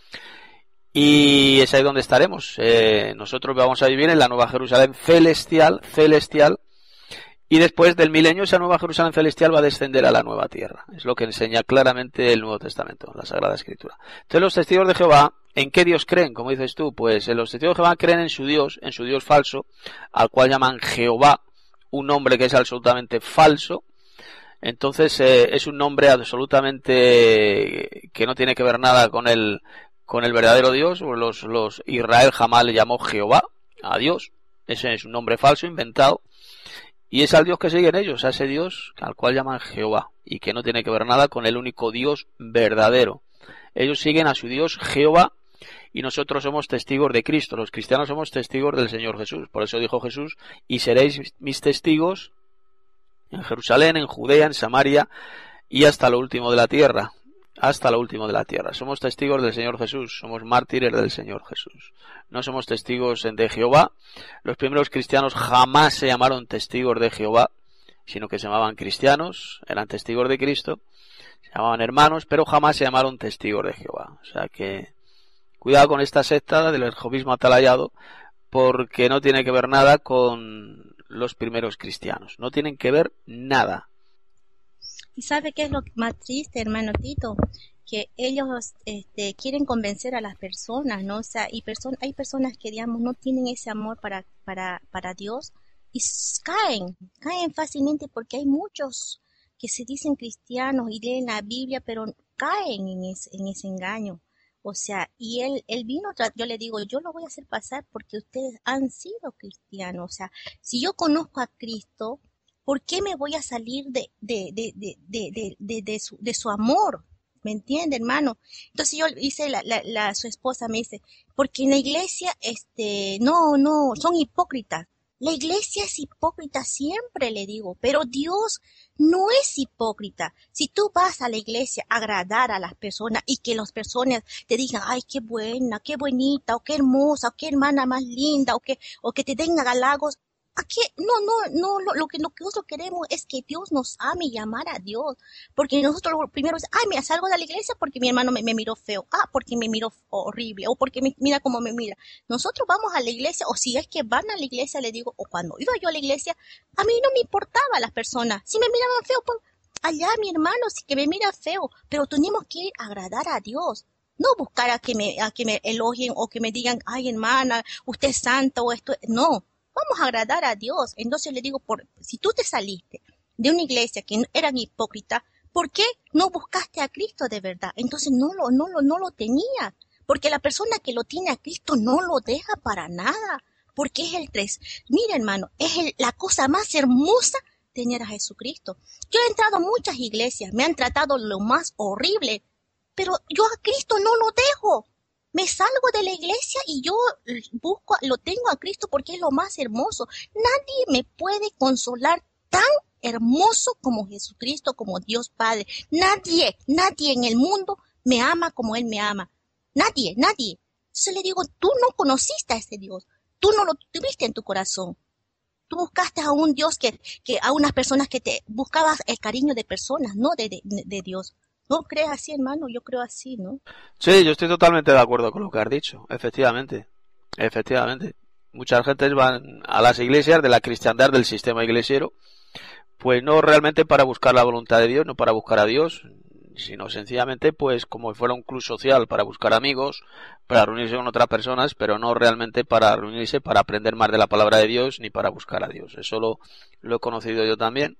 Y es ahí donde estaremos. Eh, nosotros vamos a vivir en la Nueva Jerusalén celestial, celestial. Y después del milenio esa Nueva Jerusalén celestial va a descender a la nueva tierra. Es lo que enseña claramente el Nuevo Testamento, la Sagrada Escritura. Entonces los testigos de Jehová, ¿en qué Dios creen? Como dices tú, pues los testigos de Jehová creen en su Dios, en su Dios falso, al cual llaman Jehová. Un nombre que es absolutamente falso. Entonces eh, es un nombre absolutamente que no tiene que ver nada con el con el verdadero Dios. Los, los Israel jamás le llamó Jehová a Dios. Ese es un nombre falso, inventado. Y es al Dios que siguen ellos, a ese Dios al cual llaman Jehová, y que no tiene que ver nada con el único Dios verdadero. Ellos siguen a su Dios Jehová, y nosotros somos testigos de Cristo. Los cristianos somos testigos del Señor Jesús. Por eso dijo Jesús, y seréis mis testigos en Jerusalén, en Judea, en Samaria y hasta lo último de la tierra. Hasta lo último de la tierra. Somos testigos del Señor Jesús. Somos mártires del Señor Jesús. No somos testigos de Jehová. Los primeros cristianos jamás se llamaron testigos de Jehová, sino que se llamaban cristianos, eran testigos de Cristo, se llamaban hermanos, pero jamás se llamaron testigos de Jehová. O sea que cuidado con esta secta del jehovismo atalayado, porque no tiene que ver nada con los primeros cristianos. No tienen que ver nada. ¿Y sabe qué es lo más triste, hermano Tito? Que ellos este, quieren convencer a las personas, ¿no? O sea, y person- hay personas que, digamos, no tienen ese amor para, para, para Dios y s- caen, caen fácilmente porque hay muchos que se dicen cristianos y leen la Biblia, pero caen en ese, en ese engaño. O sea, y él, él vino, tra- yo le digo, yo lo voy a hacer pasar porque ustedes han sido cristianos. O sea, si yo conozco a Cristo, ¿por qué me voy a salir de, de, de, de, de, de, de, de su, de su amor? ¿Me entiende, hermano? Entonces yo hice, la, la, la, su esposa me dice, porque en la iglesia, este, no, no, son hipócritas. La iglesia es hipócrita siempre, le digo, pero Dios no es hipócrita. Si tú vas a la iglesia a agradar a las personas y que las personas te digan, ay, qué buena, qué bonita, o qué hermosa, o qué hermana más linda, o que, o que te den halagos, aquí, no, no, no, lo, lo que lo que nosotros queremos es que Dios nos ame y amar a Dios, porque nosotros lo primero es, ay, mira, salgo de la iglesia porque mi hermano me, me miró feo, ah, porque me miró horrible, o porque me, mira cómo me mira. Nosotros vamos a la iglesia, o si es que van a la iglesia, le digo, o cuando iba yo a la iglesia, a mí no me importaba las personas, si me miraban feo, pues, allá mi hermano, sí que me mira feo, pero tenemos que ir a agradar a Dios. No buscar a que me, a que me elogien o que me digan, ay, hermana, usted es santa o esto, no. Vamos a agradar a Dios. Entonces le digo, por, si tú te saliste de una iglesia que eran hipócritas, ¿por qué no buscaste a Cristo de verdad? Entonces no lo, no lo, no lo tenía. Porque la persona que lo tiene a Cristo no lo deja para nada. Porque es el tres. Mira, hermano, es el, la cosa más hermosa tener a Jesucristo. Yo he entrado a muchas iglesias, me han tratado lo más horrible, pero yo a Cristo no lo dejo. Me salgo de la iglesia y yo busco, lo tengo a Cristo porque es lo más hermoso. Nadie me puede consolar tan hermoso como Jesucristo, como Dios Padre. Nadie, nadie en el mundo me ama como Él me ama. Nadie, nadie. Entonces le digo, tú no conociste a ese Dios. Tú no lo tuviste en tu corazón. Tú tú buscaste a un Dios que, que a unas personas que te buscabas el cariño de personas, no de, de, de Dios. ¿No crees así, hermano? Yo creo así, ¿no? Sí, yo estoy totalmente de acuerdo con lo que has dicho, efectivamente, efectivamente. Muchas gentes van a las iglesias de la cristiandad del sistema iglesiero, pues no realmente para buscar la voluntad de Dios, no para buscar a Dios, sino sencillamente pues como si fuera un club social para buscar amigos, para reunirse con otras personas, pero no realmente para reunirse para aprender más de la palabra de Dios ni para buscar a Dios. Eso lo, lo he conocido yo también.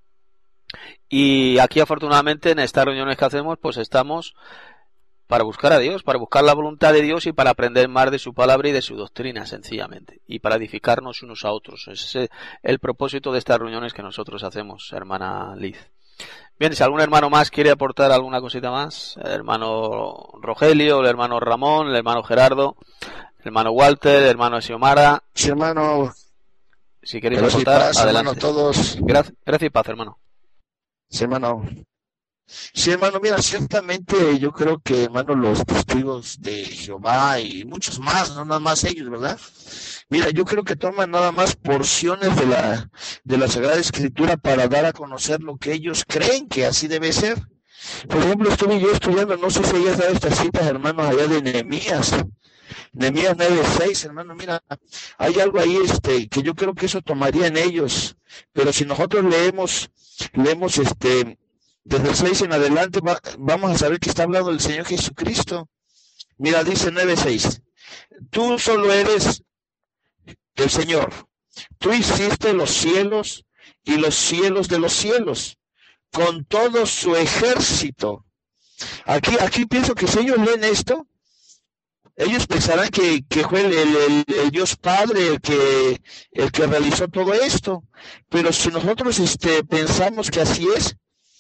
Y aquí afortunadamente en estas reuniones que hacemos pues estamos para buscar a Dios, para buscar la voluntad de Dios y para aprender más de su palabra y de su doctrina sencillamente, y para edificarnos unos a otros. Ese es el propósito de estas reuniones que nosotros hacemos, hermana Liz. Bien, si algún hermano más quiere aportar alguna cosita más, el hermano Rogelio, el hermano Ramón, el hermano Gerardo, el hermano Walter, el hermano Xiomara. Sí, hermano. Si queréis Gracias aportar, y paz, adelante. Hermano, todos. Gracias, gracias y paz, hermano. Sí, hermano. Sí, hermano, mira, ciertamente yo creo que, hermano, los testigos de Jehová y muchos más, no nada más ellos, ¿verdad? Mira, yo creo que toman nada más porciones de la, de la Sagrada Escritura para dar a conocer lo que ellos creen que así debe ser. Por ejemplo, estuve yo estudiando, no sé si hayas dado estas citas, hermanos, allá de Nehemías. Nehemías nueve seis, hermano, mira, hay algo ahí este que yo creo que eso tomaría en ellos, pero si nosotros leemos, leemos este, desde el seis en adelante, va, vamos a saber que está hablando del Señor Jesucristo. Mira, dice nueve seis, tú solo eres el Señor, tú hiciste los cielos y los cielos de los cielos, con todo su ejército. Aquí, aquí pienso que si ellos leen esto, ellos pensarán que, que fue el, el, el, el Dios Padre el que, el que realizó todo esto. Pero si nosotros este, pensamos que así es,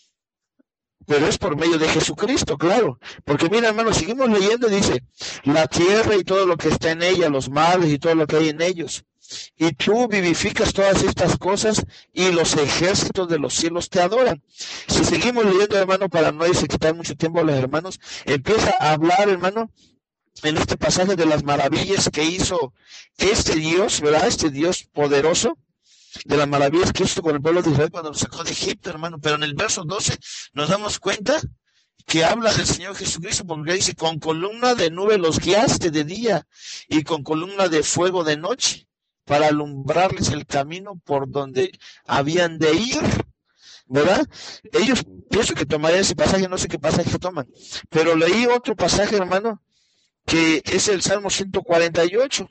pero es por medio de Jesucristo, claro. Porque mira, hermano, seguimos leyendo y dice, la tierra y todo lo que está en ella, los mares y todo lo que hay en ellos. Y tú vivificas todas estas cosas y los ejércitos de los cielos te adoran. Si seguimos leyendo, hermano, para no irse quitar mucho tiempo a los hermanos, empieza a hablar, hermano, en este pasaje de las maravillas que hizo este Dios, ¿verdad? Este Dios poderoso, de las maravillas que hizo con el pueblo de Israel cuando lo sacó de Egipto, hermano. Pero en el verso doce nos damos cuenta que habla del Señor Jesucristo, porque dice, con columna de nube los guiaste de día y con columna de fuego de noche, para alumbrarles el camino por donde habían de ir, ¿verdad? Ellos, pienso que tomarían ese pasaje, no sé qué pasaje toman, pero leí otro pasaje, hermano, que es el Salmo ciento cuarenta y ocho.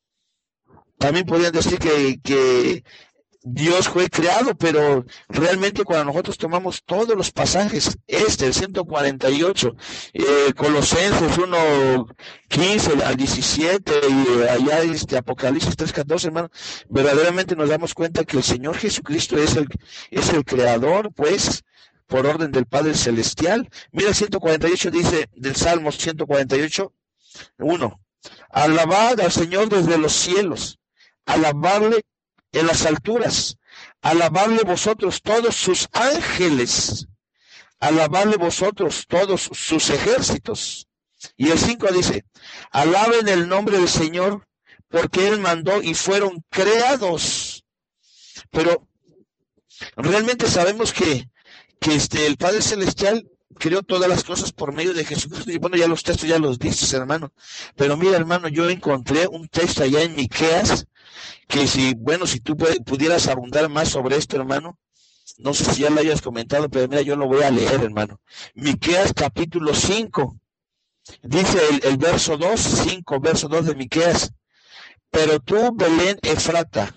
También podrían decir que, que Dios fue creado, pero realmente cuando nosotros tomamos todos los pasajes, este, el ciento cuarenta y ocho, eh, Colosenses uno, quince al diecisiete, y allá este Apocalipsis tres, catorce, hermano, verdaderamente nos damos cuenta que el Señor Jesucristo es el, es el creador, pues, por orden del Padre Celestial. Mira, el ciento cuarenta y ocho dice, del Salmo ciento cuarenta y ocho, uno, alabad al Señor desde los cielos, alabarle en las alturas, alabadle vosotros todos sus ángeles, alabadle vosotros todos sus ejércitos. Y el cinco dice, alaben el nombre del Señor, porque Él mandó y fueron creados. Pero realmente sabemos que, que este, el Padre Celestial creó todas las cosas por medio de Jesucristo. Y bueno, ya los textos ya los dices, hermano. Pero mira, hermano, yo encontré un texto allá en Miqueas, que si, bueno, si tú pudieras abundar más sobre esto, hermano, no sé si ya lo hayas comentado, pero mira, yo lo voy a leer, hermano. Miqueas capítulo cinco, dice el, el verso dos, cinco, verso dos de Miqueas, pero tú, Belén Efrata,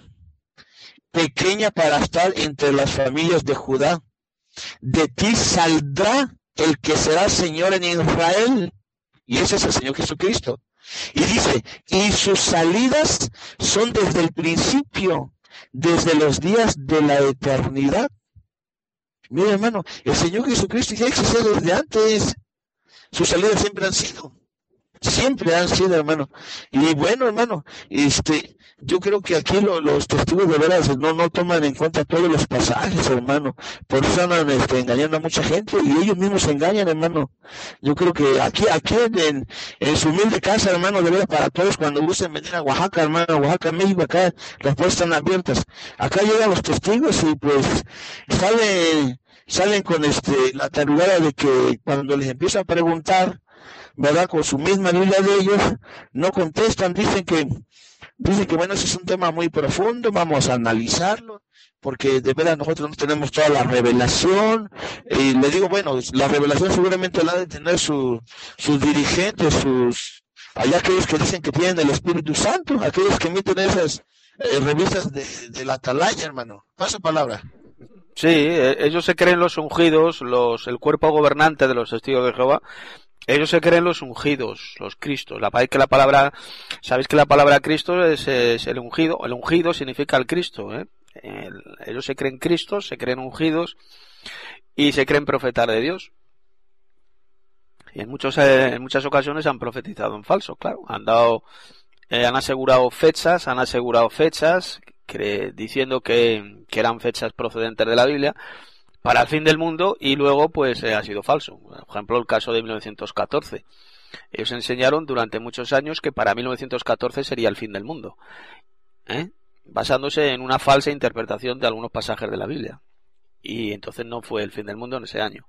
pequeña para estar entre las familias de Judá, de ti saldrá el que será Señor en Israel, y ese es el Señor Jesucristo. Y dice, y sus salidas son desde el principio, desde los días de la eternidad. Mira, hermano, el Señor Jesucristo ya existía desde antes. Sus salidas siempre han sido. Siempre han sido, hermano. Y bueno, hermano, este, yo creo que aquí lo, los testigos de veras no, no toman en cuenta todos los pasajes, hermano. Por eso andan este, engañando a mucha gente y ellos mismos se engañan, hermano. Yo creo que aquí, aquí en, en su humilde casa, hermano, de veras para todos, cuando gusten venir a Oaxaca, hermano, a Oaxaca, México, acá las puertas están abiertas. Acá llegan los testigos y pues salen, salen con este, la tarugada de que cuando les empiezan a preguntar, ¿verdad? Con su misma Biblia de ellos, no contestan, dicen que, dicen que bueno, ese es un tema muy profundo, vamos a analizarlo, porque de verdad nosotros no tenemos toda la revelación, y le digo, bueno, la revelación seguramente la ha de tener su, sus dirigentes, sus, allá aquellos que dicen que tienen el Espíritu Santo, aquellos que emiten esas eh, revistas de, de la atalaya, hermano. Pasa palabra. Sí, eh, ellos se creen los ungidos, los, el cuerpo gobernante de los testigos de Jehová. Ellos se creen los ungidos, los Cristos. La que la palabra, sabéis que la palabra Cristo es, es el ungido. El ungido significa el Cristo, ¿eh? El, ellos se creen Cristos, se creen ungidos y se creen profetas de Dios. Y en muchos, eh, en muchas ocasiones han profetizado en falso, claro. Han dado, eh, han asegurado fechas, han asegurado fechas, que, diciendo que, que eran fechas procedentes de la Biblia, para el fin del mundo, y luego pues eh, ha sido falso. Por ejemplo, el caso de mil novecientos catorce. Ellos enseñaron durante muchos años que para mil novecientos catorce sería el fin del mundo, ¿eh? basándose en una falsa interpretación de algunos pasajes de la Biblia. Y entonces no fue el fin del mundo en ese año.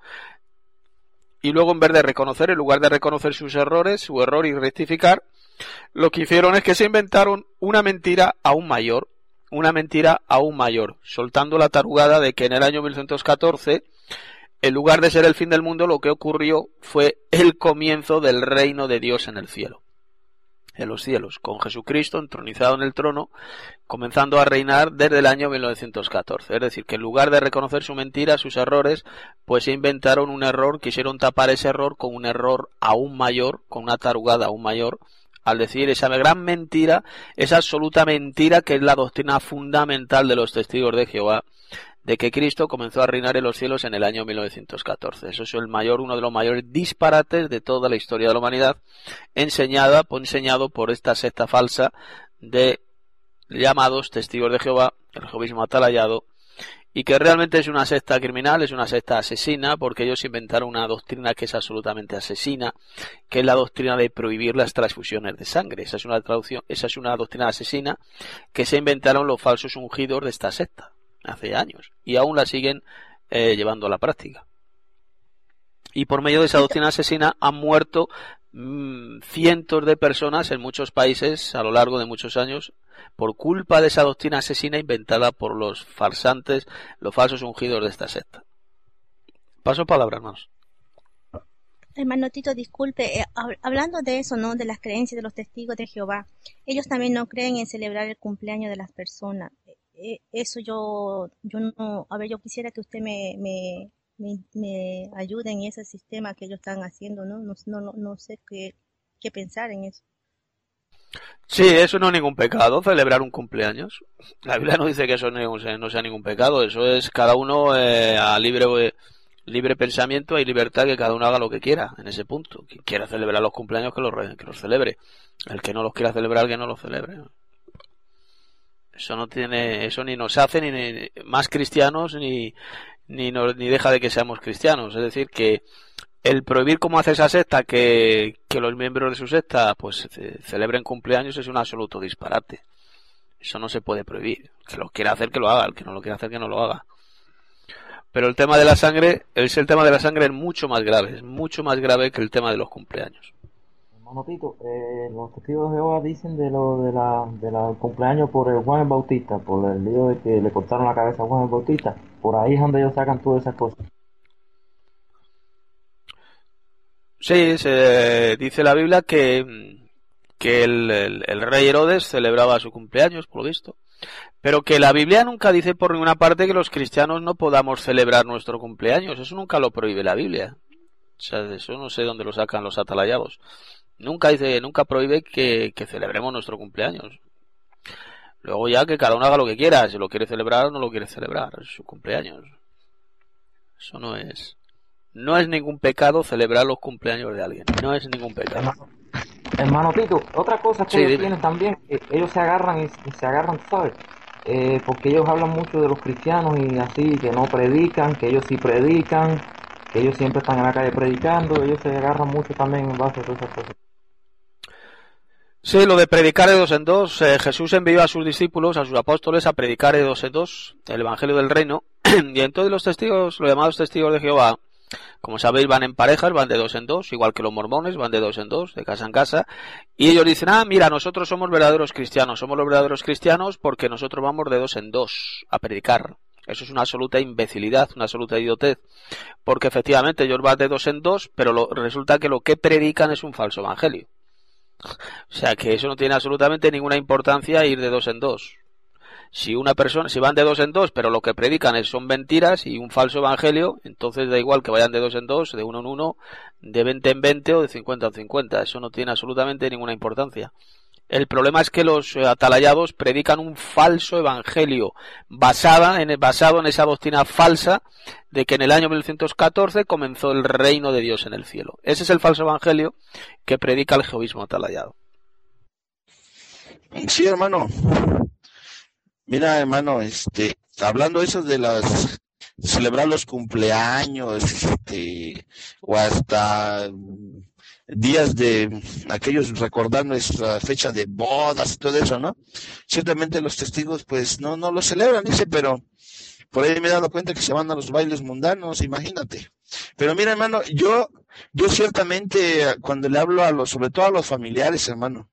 Y luego, en vez de reconocer, en lugar de reconocer sus errores, su error y rectificar, lo que hicieron es que se inventaron una mentira aún mayor, una mentira aún mayor, soltando la tarugada de que en el año mil novecientos catorce, en lugar de ser el fin del mundo, lo que ocurrió fue el comienzo del reino de Dios en el cielo, en los cielos, con Jesucristo entronizado en el trono, comenzando a reinar desde el año mil novecientos catorce. Es decir, que en lugar de reconocer su mentira, sus errores, pues se inventaron un error, quisieron tapar ese error con un error aún mayor, con una tarugada aún mayor, al decir esa gran mentira, esa absoluta mentira que es la doctrina fundamental de los testigos de Jehová, de que Cristo comenzó a reinar en los cielos en el año mil novecientos catorce. Eso es el mayor, uno de los mayores disparates de toda la historia de la humanidad, enseñada, enseñado por esta secta falsa de llamados testigos de Jehová, el jehovismo atalayado, y que realmente es una secta criminal, es una secta asesina, porque ellos inventaron una doctrina que es absolutamente asesina, que es la doctrina de prohibir las transfusiones de sangre. Esa es una traducción, esa es una doctrina asesina que se inventaron los falsos ungidos de esta secta hace años, y aún la siguen eh, llevando a la práctica. Y por medio de esa doctrina asesina han muerto mmm, cientos de personas en muchos países a lo largo de muchos años, por culpa de esa doctrina asesina inventada por los farsantes, los falsos ungidos de esta secta. Paso palabra, hermanos. Hermano Tito, disculpe, eh, hab- hablando de eso, ¿no? De las creencias de los testigos de Jehová, ellos también no creen en celebrar el cumpleaños de las personas. Eh, eso yo, yo no, a ver, yo quisiera que usted me, me, me, me ayude en ese sistema que ellos están haciendo, ¿no? No, no, no, no sé qué, qué pensar en eso. Sí, eso no es ningún pecado, celebrar un cumpleaños. La Biblia no dice que eso no sea, no sea ningún pecado, eso es cada uno eh, a libre, libre pensamiento, hay libertad, que cada uno haga lo que quiera en ese punto. Quien quiera celebrar los cumpleaños, que los, que los celebre. El que no los quiera celebrar, que no los celebre. Eso no tiene, eso ni nos hace ni, ni más cristianos ni, ni, nos, ni deja de que seamos cristianos. Es decir, que el prohibir, como hace esa secta, que, que los miembros de su secta pues celebren cumpleaños, es un absoluto disparate. Eso no se puede prohibir. El que lo quiera hacer, que lo haga. El que no lo quiera hacer, que no lo haga. Pero el tema de la sangre, es el tema de la sangre es mucho más grave, es mucho más grave que el tema de los cumpleaños. Hermano Tito, eh, los testigos de Jehová dicen de lo de la, de la del cumpleaños por el Juan el Bautista, por el lío de que le cortaron la cabeza a Juan el Bautista. Por ahí es donde ellos sacan todas esas cosas. Sí, se dice la Biblia que, que el, el, el rey Herodes celebraba su cumpleaños, por lo visto. Pero que la Biblia nunca dice por ninguna parte que los cristianos no podamos celebrar nuestro cumpleaños. Eso nunca lo prohíbe la Biblia. O sea, eso no sé dónde lo sacan los atalayados. Nunca dice, nunca prohíbe que, que celebremos nuestro cumpleaños. Luego ya que cada uno haga lo que quiera. Si lo quiere celebrar o no lo quiere celebrar. Es su cumpleaños. Eso no es... No es ningún pecado celebrar los cumpleaños de alguien. No es ningún pecado. Hermano Tito, otra cosa que Sí, ellos dime. tienen también, que ellos se agarran y, y se agarran, ¿sabes? Eh, porque ellos hablan mucho de los cristianos y así, que no predican, que ellos sí predican, que ellos siempre están en la calle predicando, ellos se agarran mucho también en base a todas esas cosas. Sí, lo de predicar de dos en dos, eh, Jesús envió a sus discípulos, a sus apóstoles, a predicar de dos en dos el Evangelio del Reino, y entonces los testigos, los llamados testigos de Jehová, como sabéis, van en parejas, van de dos en dos, igual que los mormones, van de dos en dos, de casa en casa, y ellos dicen, ah, mira, nosotros somos verdaderos cristianos, somos los verdaderos cristianos porque nosotros vamos de dos en dos a predicar. Eso es una absoluta imbecilidad, una absoluta idiotez, porque efectivamente ellos van de dos en dos, pero lo, resulta que lo que predican es un falso evangelio. O sea que eso no tiene absolutamente ninguna importancia ir de dos en dos. Si una persona, si van de dos en dos, pero lo que predican es, son mentiras y un falso evangelio, entonces da igual que vayan de dos en dos, de uno en uno, de veinte en veinte o de cincuenta en cincuenta. Eso no tiene absolutamente ninguna importancia. El problema es que los atalayados predican un falso evangelio basada en, basado en esa doctrina falsa de que en el año mil novecientos catorce comenzó el reino de Dios en el cielo. Ese es el falso evangelio que predica el jehovismo atalayado. Sí, hermano. Mira, hermano, este, hablando eso de las celebrar los cumpleaños, este, o hasta días de aquellos recordar nuestra fecha de bodas y todo eso, ¿no? Ciertamente los testigos, pues, no, no lo celebran, dice, pero por ahí me he dado cuenta que se van a los bailes mundanos, imagínate. Pero mira, hermano, yo, yo ciertamente cuando le hablo a los, sobre todo a los familiares, hermano,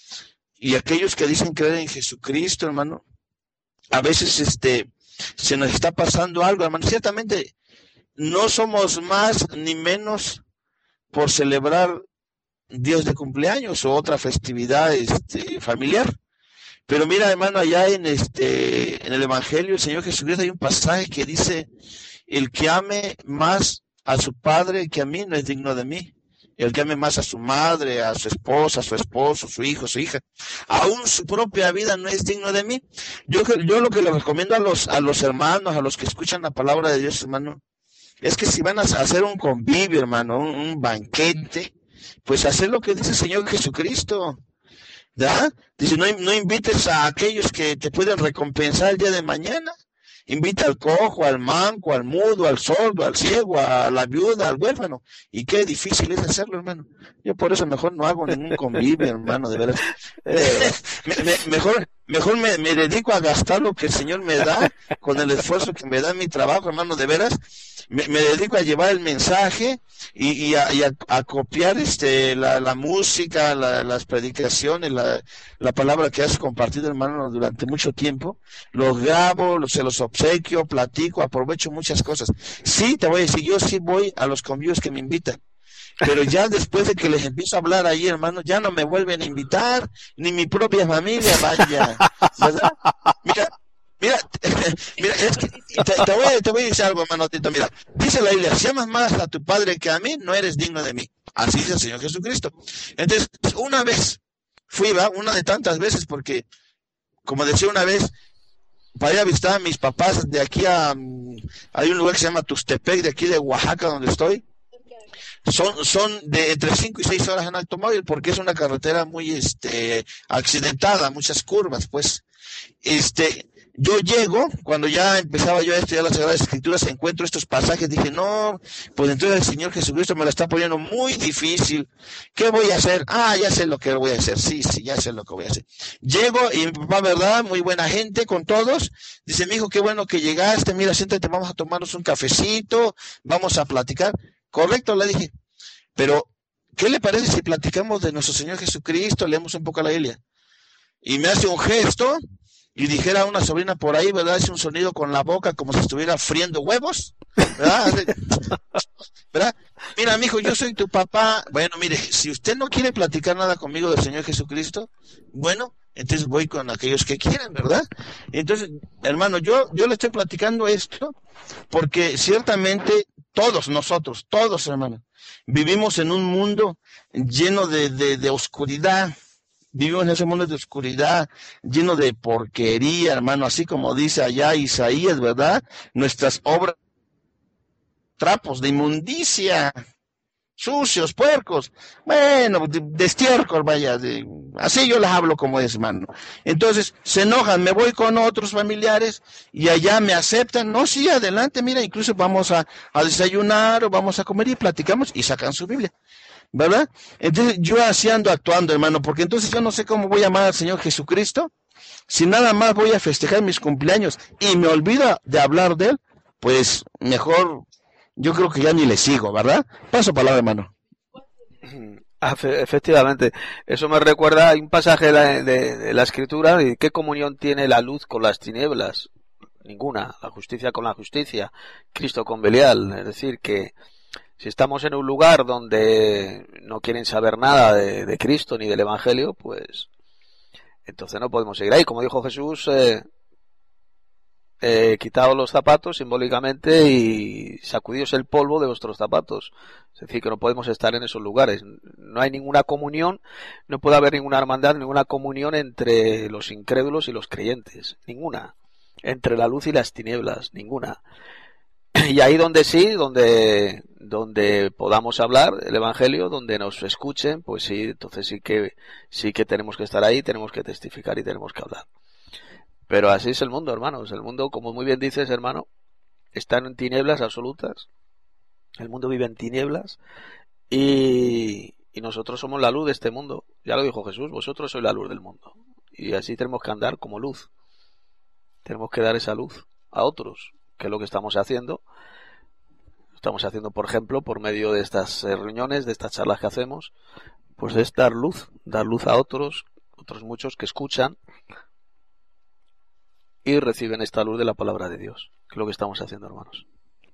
y aquellos que dicen creer en Jesucristo, hermano, a veces este se nos está pasando algo, hermano. Ciertamente no somos más ni menos por celebrar días de cumpleaños o otra festividad este, familiar. Pero mira, hermano, allá en este en el Evangelio del Señor Jesucristo hay un pasaje que dice: el que ame más a su padre que a mí no es digno de mí. El que ame más a su madre, a su esposa, a su esposo, su hijo, su hija, aún su propia vida no es digno de mí. Yo, yo lo que le recomiendo a los, a los hermanos, a los que escuchan la palabra de Dios, hermano, es que si van a hacer un convivio, hermano, un, un banquete, pues hacer lo que dice el Señor Jesucristo, ¿verdad? Dice, no, no invites a aquellos que te pueden recompensar el día de mañana. Invita al cojo, al manco, al mudo, al sordo, al ciego, a la viuda, al huérfano. Y qué difícil es hacerlo, hermano. Yo por eso mejor no hago ningún convivio, hermano, de veras. Eh, me, me, mejor mejor me, me dedico a gastar lo que el Señor me da, con el esfuerzo que me da en mi trabajo, hermano, de veras. Me, me dedico a llevar el mensaje y, y, a, y a, a copiar este la, la música, la, las predicaciones, la, la palabra que has compartido, hermano, durante mucho tiempo. Los grabo, los, se los obsequio, platico, aprovecho muchas cosas. Sí, te voy a decir, yo sí voy a los convivios que me invitan. Pero ya después de que les empiezo a hablar ahí, hermano, ya no me vuelven a invitar, ni mi propia familia, vaya, ¿verdad? Mira, mira, mira, es que te, te, voy a, te voy a decir algo, hermano Tito, mira, dice la Biblia, si amas más a tu padre que a mí, no eres digno de mí. Así dice el Señor Jesucristo. Entonces, una vez fui, va, una de tantas veces, porque, como decía una vez, para ir a visitar a mis papás de aquí a, hay un lugar que se llama Tustepec, de aquí de Oaxaca, donde estoy. Son, son de entre cinco y seis horas en automóvil, porque es una carretera muy este accidentada, muchas curvas, pues. Este, yo llego, cuando ya empezaba yo a estudiar las Sagradas Escrituras, encuentro estos pasajes, dije, no, pues entonces el Señor Jesucristo me la está poniendo muy difícil. ¿Qué voy a hacer? Ah, ya sé lo que voy a hacer, sí, sí, ya sé lo que voy a hacer. Llego y mi papá, verdad, muy buena gente con todos, dice, mi hijo, qué bueno que llegaste, mira, siéntate, vamos a tomarnos un cafecito, vamos a platicar. Correcto, le dije, pero ¿qué le parece si platicamos de nuestro Señor Jesucristo, leemos un poco la Biblia? Y me hace un gesto y dijera a una sobrina por ahí, ¿verdad? Hace un sonido con la boca como si estuviera friendo huevos, ¿verdad? ¿Verdad? Mira, mijo, yo soy tu papá. Bueno, mire, si usted no quiere platicar nada conmigo del Señor Jesucristo, bueno, entonces voy con aquellos que quieran, ¿verdad? Entonces, hermano, yo, yo le estoy platicando esto porque ciertamente todos nosotros, todos, hermano, vivimos en un mundo lleno de, de, de oscuridad. Vivimos en ese mundo de oscuridad, lleno de porquería, hermano, así como dice allá Isaías, ¿verdad? Nuestras obras, trapos de inmundicia. sucios, puercos, bueno, de, de estiércol, vaya, de, así yo les hablo como es, hermano. Entonces, se enojan, me voy con otros familiares y allá me aceptan, no, sí, adelante, mira, incluso vamos a, a desayunar o vamos a comer y platicamos y sacan su Biblia, ¿verdad? Entonces, yo así ando actuando, hermano, porque entonces yo no sé cómo voy a amar al Señor Jesucristo, si nada más voy a festejar mis cumpleaños y me olvido de hablar de Él, pues mejor... Yo creo que ya ni le sigo, ¿verdad? Paso palabra, hermano. Efectivamente, eso me recuerda a un pasaje de la, de, de la Escritura. ¿Y qué comunión tiene la luz con las tinieblas? Ninguna. La justicia con la justicia, Cristo con Belial. Es decir, que si estamos en un lugar donde no quieren saber nada de, de Cristo ni del Evangelio, pues entonces no podemos seguir ahí. Como dijo Jesús, eh, Eh, quitaos los zapatos simbólicamente y sacudíos el polvo de vuestros zapatos. Es decir, que no podemos estar en esos lugares. No hay ninguna comunión, no puede haber ninguna hermandad, ninguna comunión entre los incrédulos y los creyentes. Ninguna. Entre la luz y las tinieblas, ninguna. Y ahí donde sí, donde, donde podamos hablar el Evangelio, donde nos escuchen, pues sí, entonces sí que, sí que tenemos que estar ahí, tenemos que testificar y tenemos que hablar. Pero así es el mundo, hermanos. El mundo, como muy bien dices, hermano, está en tinieblas absolutas. El mundo vive en tinieblas y, y nosotros somos la luz de este mundo. Ya lo dijo Jesús, vosotros sois la luz del mundo. Y así tenemos que andar como luz. Tenemos que dar esa luz a otros, que es lo que estamos haciendo. Estamos haciendo, por ejemplo, por medio de estas reuniones, de estas charlas que hacemos, pues es dar luz, dar luz a otros, otros muchos que escuchan y reciben esta luz de la palabra de Dios, que es lo que estamos haciendo, hermanos.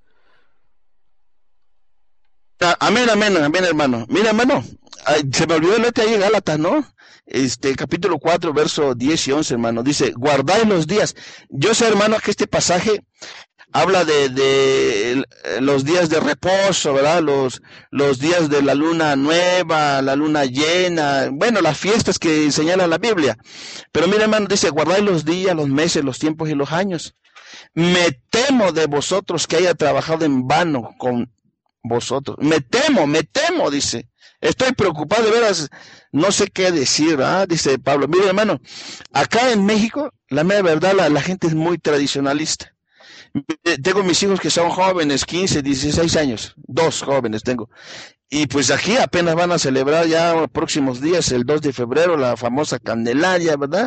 Amén, amén, amén, hermano. Mira, hermano, ay, se me olvidó leerte ahí en Gálatas, ¿no? Este, capítulo cuatro, verso diez y once, hermano. Dice, guardáis los días. Yo sé, hermano, que este pasaje habla de, de los días de reposo, ¿verdad? Los, los días de la luna nueva, la luna llena, bueno, las fiestas que señala la Biblia. Pero mira, hermano, dice, guardáis los días, los meses, los tiempos y los años. Me temo de vosotros que haya trabajado en vano con vosotros. Me temo, me temo, dice. Estoy preocupado, de veras, no sé qué decir, ¿ah? Dice Pablo. Mire, hermano, acá en México, la mera verdad, la, la gente es muy tradicionalista. Tengo mis hijos que son jóvenes, quince, dieciséis años, dos jóvenes tengo. Y pues aquí apenas van a celebrar ya los próximos días, el dos de febrero, la famosa Candelaria, ¿verdad?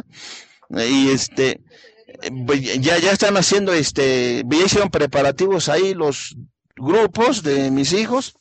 Y este, ya, ya están haciendo, este, ya hicieron preparativos ahí los grupos de mis hijos.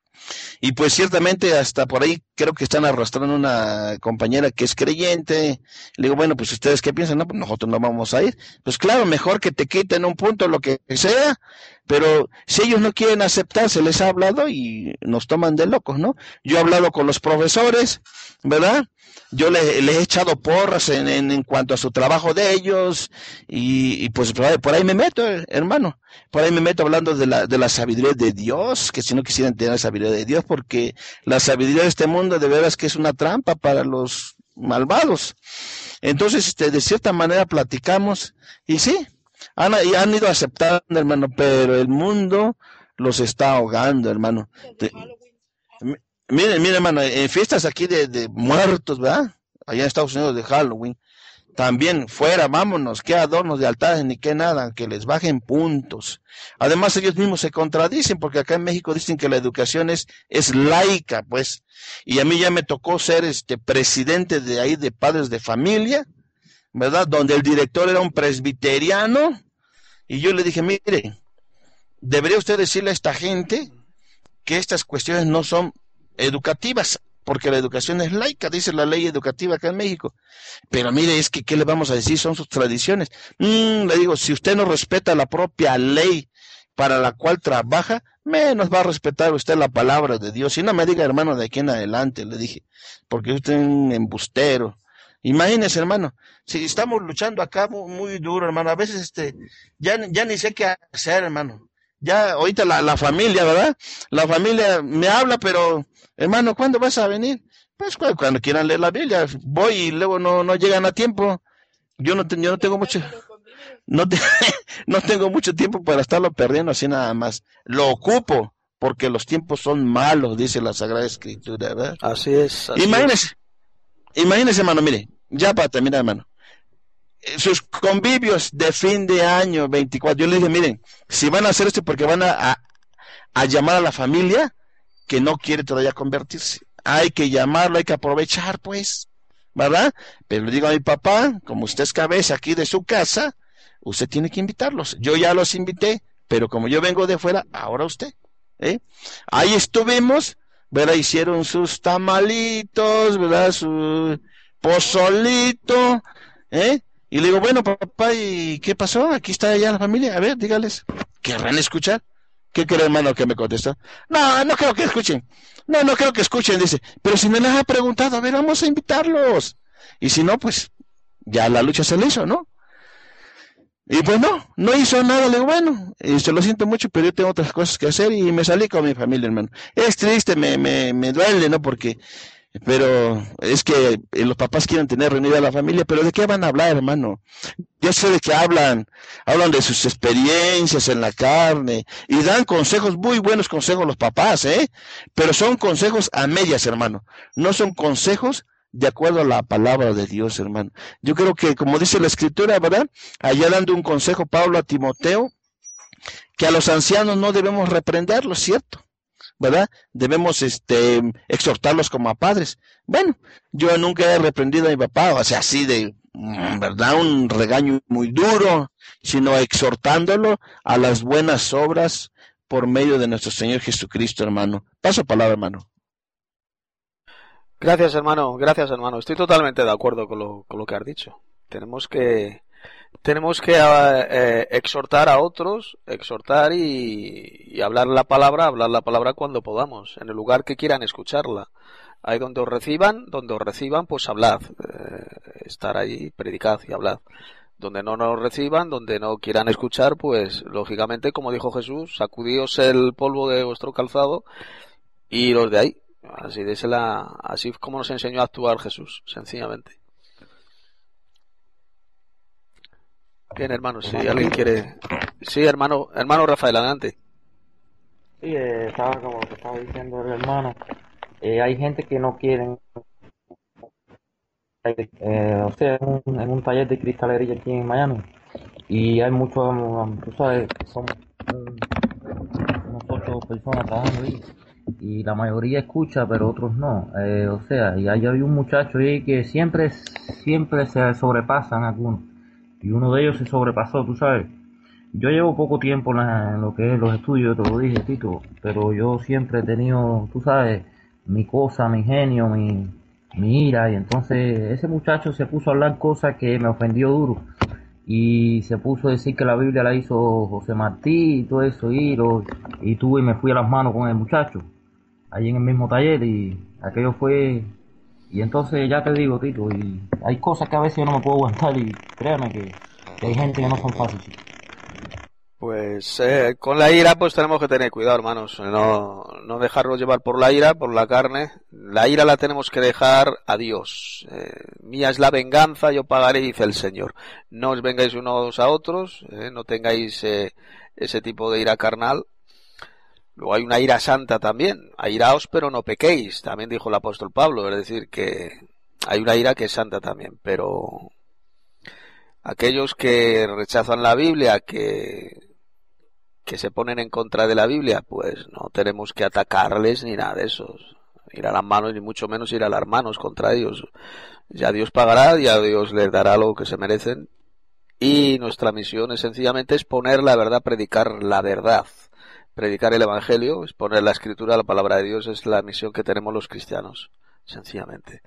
Y pues ciertamente hasta por ahí creo que están arrastrando una compañera que es creyente. Le digo, bueno, pues ustedes qué piensan, no, pues nosotros no vamos a ir. Pues claro, mejor que te quiten un punto lo que sea, pero si ellos no quieren aceptar, se les ha hablado y nos toman de locos, ¿no? Yo he hablado con los profesores, ¿verdad? Yo les, les he echado porras en, en, en cuanto a su trabajo de ellos y, y pues por ahí, por ahí me meto, hermano. Por ahí me meto hablando de la, de la sabiduría de Dios, que si no quisieran tener la sabiduría de Dios, porque la sabiduría de este mundo de veras que es una trampa para los malvados. Entonces, este, de cierta manera platicamos, y sí, han, y han ido aceptando, hermano, pero el mundo los está ahogando, hermano. De, miren, miren, hermano, en fiestas aquí de, de muertos, ¿verdad? Allá en Estados Unidos de Halloween. También fuera, vámonos, qué adornos de altares ni qué nada, que les bajen puntos. Además ellos mismos se contradicen porque acá en México dicen que la educación es, es laica, pues. Y a mí ya me tocó ser este presidente de ahí de padres de familia, ¿verdad? Donde el director era un presbiteriano. Y yo le dije, mire, debería usted decirle a esta gente que estas cuestiones no son educativas, porque la educación es laica, dice la ley educativa acá en México. Pero mire, es que, ¿qué le vamos a decir? Son sus tradiciones. Mm, le digo, si usted no respeta la propia ley para la cual trabaja, menos va a respetar usted la palabra de Dios. Y no me diga, hermano, de aquí en adelante, le dije, porque usted es un embustero. Imagínese, hermano, si estamos luchando acá muy, muy duro, hermano, a veces este, ya, ya ni sé qué hacer, hermano. Ya, ahorita la, la familia, ¿verdad? La familia me habla, pero, hermano, ¿cuándo vas a venir? Pues cuando, cuando quieran leer la Biblia, voy y luego no, no llegan a tiempo. Yo no, te, yo no tengo mucho, no, te, no tengo mucho tiempo para estarlo perdiendo así nada más. Lo ocupo, porque los tiempos son malos, dice la Sagrada Escritura, ¿verdad? Así es. Así Imagínese, imagínese, hermano, mire, ya para terminar, hermano, sus convivios de fin de año veinticuatro, yo les dije, miren, si van a hacer esto porque van a, a, a llamar a la familia que no quiere todavía convertirse, hay que llamarlo, hay que aprovechar, pues, ¿verdad? Pero le digo a mi papá, como usted es cabeza aquí de su casa, usted tiene que invitarlos. Yo ya los invité, pero como yo vengo de fuera, ahora usted. ¿eh? Ahí estuvimos, ¿verdad? Hicieron sus tamalitos, ¿verdad? Su pozolito, ¿eh? Y le digo, bueno, papá, ¿y qué pasó? Aquí está ya la familia. A ver, dígales. ¿Querrán escuchar? ¿Qué quiere, hermano, que me contestó? No, no creo que escuchen. No, no creo que escuchen, dice. Pero si me les ha preguntado, a ver, vamos a invitarlos. Y si no, pues, ya la lucha se le hizo, ¿no? Y pues no, no hizo nada. Le digo, bueno, y se lo siento mucho, pero yo tengo otras cosas que hacer y me salí con mi familia, hermano. Es triste, me, me, me duele, ¿no? Porque, pero es que los papás quieren tener reunida a la familia, pero ¿de qué van a hablar, hermano? Yo sé de qué hablan, hablan de sus experiencias en la carne y dan consejos, muy buenos consejos los papás, ¿eh? Pero son consejos a medias, hermano, no son consejos de acuerdo a la palabra de Dios, hermano. Yo creo que, como dice la Escritura, ¿verdad? Allá dando un consejo Pablo a Timoteo, que a los ancianos no debemos reprenderlos, ¿cierto? ¿Verdad? Debemos este exhortarlos como a padres. Bueno, yo nunca he reprendido a mi papá, o sea, así de, ¿verdad? Un regaño muy duro, sino exhortándolo a las buenas obras por medio de nuestro Señor Jesucristo, hermano. Paso palabra, hermano. Gracias, hermano, gracias, hermano. Estoy totalmente de acuerdo con lo, con lo que has dicho. Tenemos que, tenemos que eh, exhortar a otros, exhortar y, y hablar la palabra, hablar la palabra cuando podamos, en el lugar que quieran escucharla. Ahí donde os reciban, donde os reciban, pues hablad, eh, estar ahí, predicad y hablad. Donde no nos reciban, donde no quieran escuchar, pues lógicamente, como dijo Jesús, sacudíos el polvo de vuestro calzado y los de ahí. Así de la, así como nos enseñó a actuar Jesús, sencillamente. Bien, hermano, si alguien quiere... Sí, hermano, hermano Rafael, adelante. Sí, eh, estaba como lo que estaba diciendo el hermano. Eh, hay gente que no quieren... Eh, o sea, en un, en un taller de cristalería aquí en Miami. Y hay muchos, um, tú sabes, son um, unos ocho personas trabajando ahí. Y la mayoría escucha, pero otros no. Eh, o sea, y ahí hay un muchacho ahí que siempre, siempre se sobrepasan algunos. Y uno de ellos se sobrepasó, tú sabes. Yo llevo poco tiempo en, la, en lo que es los estudios, te lo dije, Tito, pero yo siempre he tenido, tú sabes, mi cosa, mi genio, mi, mi ira. Y entonces ese muchacho se puso a hablar cosas que me ofendió duro. Y se puso a decir que la Biblia la hizo José Martí y todo eso. Y, lo, y tuve y me fui a las manos con el muchacho ahí en el mismo taller, y aquello fue, y entonces ya te digo, Tito, y hay cosas que a veces yo no me puedo aguantar, y créeme que, que hay gente que no son fáciles. Pues eh, con la ira pues tenemos que tener cuidado, hermanos, no, no dejarnos llevar por la ira, por la carne. La ira la tenemos que dejar a Dios. Eh, mía es la venganza, yo pagaré, dice el Señor. No os vengáis unos a otros, eh, no tengáis eh, ese tipo de ira carnal. Luego hay una ira santa también. Airaos pero no pequéis, también dijo el apóstol Pablo. Es decir, que hay una ira que es santa también. Pero aquellos que rechazan la Biblia, que, que se ponen en contra de la Biblia, pues no tenemos que atacarles ni nada de eso. Ir a las manos, ni mucho menos ir a las manos contra ellos. Ya Dios pagará, ya Dios les dará lo que se merecen. Y nuestra misión es sencillamente exponer la verdad, predicar la verdad. Predicar el Evangelio, exponer la Escritura, la palabra de Dios, es la misión que tenemos los cristianos, sencillamente.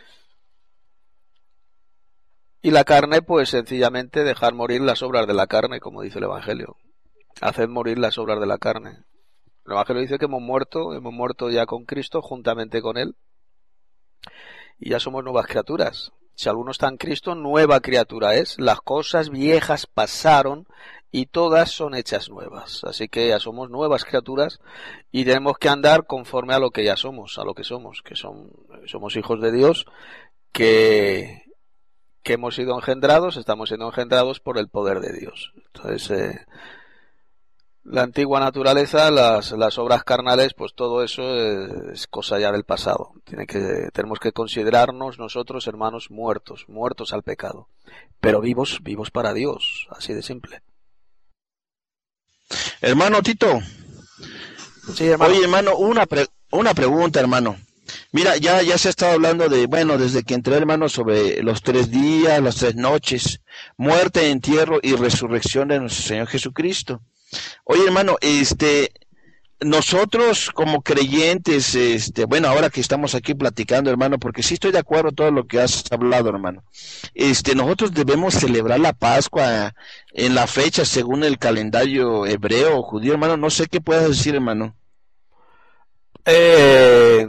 Y la carne, pues sencillamente dejar morir las obras de la carne, como dice el Evangelio. Haced morir las obras de la carne. El Evangelio dice que hemos muerto, hemos muerto ya con Cristo, juntamente con Él, y ya somos nuevas criaturas. Si alguno está en Cristo, nueva criatura es. Las cosas viejas pasaron y todas son hechas nuevas. Así que ya somos nuevas criaturas y tenemos que andar conforme a lo que ya somos, a lo que somos, que son, somos hijos de Dios, que, que hemos sido engendrados, estamos siendo engendrados por el poder de Dios. Entonces, eh, La antigua naturaleza, las, las obras carnales, pues todo eso es, es cosa ya del pasado. Tiene que, tenemos que considerarnos nosotros, hermanos, muertos, muertos al pecado, pero vivos, vivos para Dios, así de simple. Hermano Tito. Sí, hermano. Oye, hermano, una, pre una pregunta, hermano. Mira, ya, ya se ha estado hablando de, bueno, desde que entré, hermano, sobre los tres días, las tres noches, muerte, entierro y resurrección de nuestro Señor Jesucristo. Oye, hermano, este, nosotros como creyentes, este, bueno, ahora que estamos aquí platicando, hermano, porque sí estoy de acuerdo en todo lo que has hablado, hermano. Este, nosotros debemos celebrar la Pascua en la fecha según el calendario hebreo o judío, hermano. No sé qué puedas decir, hermano. Eh,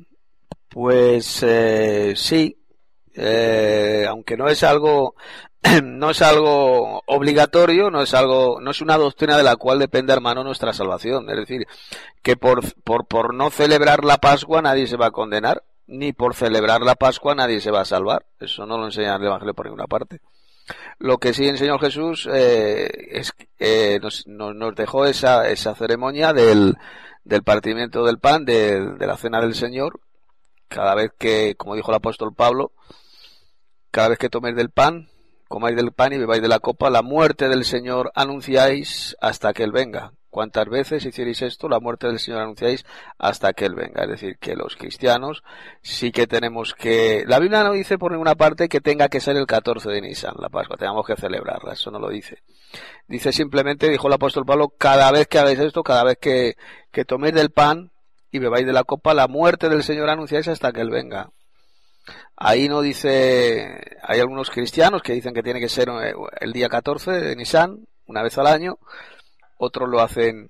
pues eh, sí, eh, aunque no es algo no es algo obligatorio, no es algo, no es una doctrina de la cual depende, hermano, nuestra salvación. Es decir, que por, por, por no celebrar la Pascua nadie se va a condenar, ni por celebrar la Pascua nadie se va a salvar. Eso no lo enseña el Evangelio por ninguna parte. Lo que sí enseñó Jesús eh, es eh, nos, nos, nos dejó esa, esa ceremonia del, del partimiento del pan, de, de la cena del Señor. Cada vez que, como dijo el apóstol Pablo, cada vez que toméis del pan, comáis del pan y bebáis de la copa, la muerte del Señor anunciáis hasta que Él venga. ¿Cuántas veces hicierais esto? La muerte del Señor anunciáis hasta que Él venga. Es decir, que los cristianos sí que tenemos que... La Biblia no dice por ninguna parte que tenga que ser el catorce de Nisan, la Pascua, tengamos que celebrarla, eso no lo dice. Dice simplemente, dijo el apóstol Pablo, cada vez que hagáis esto, cada vez que, que toméis del pan y bebáis de la copa, la muerte del Señor anunciáis hasta que Él venga. Ahí no dice, hay algunos cristianos que dicen que tiene que ser el día catorce de Nisan, una vez al año, otros lo hacen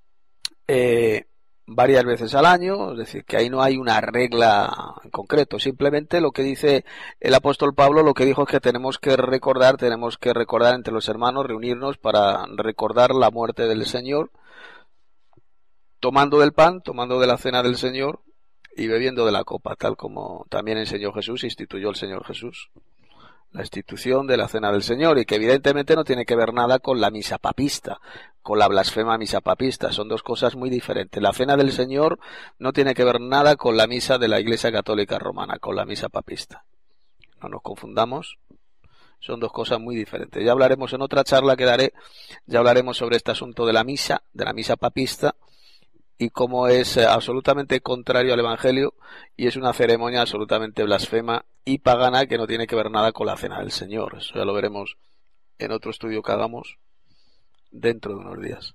eh, varias veces al año, es decir, que ahí no hay una regla en concreto, simplemente lo que dice el apóstol Pablo, lo que dijo es que tenemos que recordar, tenemos que recordar entre los hermanos, reunirnos para recordar la muerte del Señor, tomando del pan, tomando de la cena del Señor, y bebiendo de la copa, tal como también enseñó Jesús, instituyó el Señor Jesús. La institución de la cena del Señor, y que evidentemente no tiene que ver nada con la misa papista, con la blasfema misa papista, son dos cosas muy diferentes. La cena del Señor no tiene que ver nada con la misa de la Iglesia Católica Romana, con la misa papista. No nos confundamos, son dos cosas muy diferentes. Ya hablaremos en otra charla que daré, ya hablaremos sobre este asunto de la misa, de la misa papista, y cómo es absolutamente contrario al Evangelio y es una ceremonia absolutamente blasfema y pagana que no tiene que ver nada con la cena del Señor. Eso ya lo veremos en otro estudio que hagamos dentro de unos días.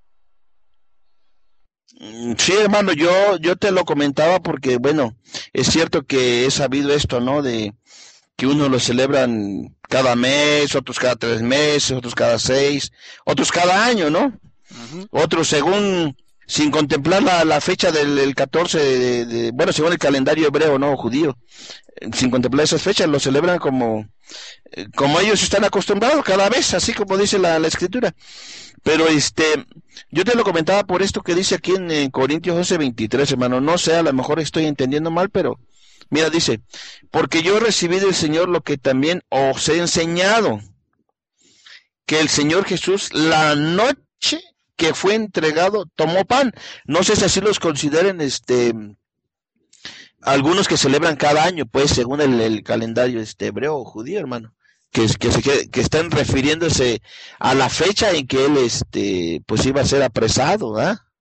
Sí, hermano, yo, yo te lo comentaba porque, bueno, es cierto que he sabido esto, ¿no? De que unos lo celebran cada mes, otros cada tres meses, otros cada seis, otros cada año, ¿no? Uh-huh. Otros según... sin contemplar la, la fecha del el catorce de, de, bueno, según el calendario hebreo, no judío, sin contemplar esas fechas, lo celebran como como ellos están acostumbrados cada vez, así como dice la, la escritura. Pero este, yo te lo comentaba por esto que dice aquí en, en Corintios once veintitrés, hermano, no sé, a lo mejor estoy entendiendo mal, pero mira, dice, porque yo recibí del Señor lo que también os he enseñado, que el Señor Jesús la noche que fue entregado, tomó pan. No sé si así los consideren este algunos que celebran cada año, pues, según el, el calendario este hebreo o judío, hermano, que, que, se, que están refiriéndose a la fecha en que él este pues iba a ser apresado, ¿ah? ¿eh?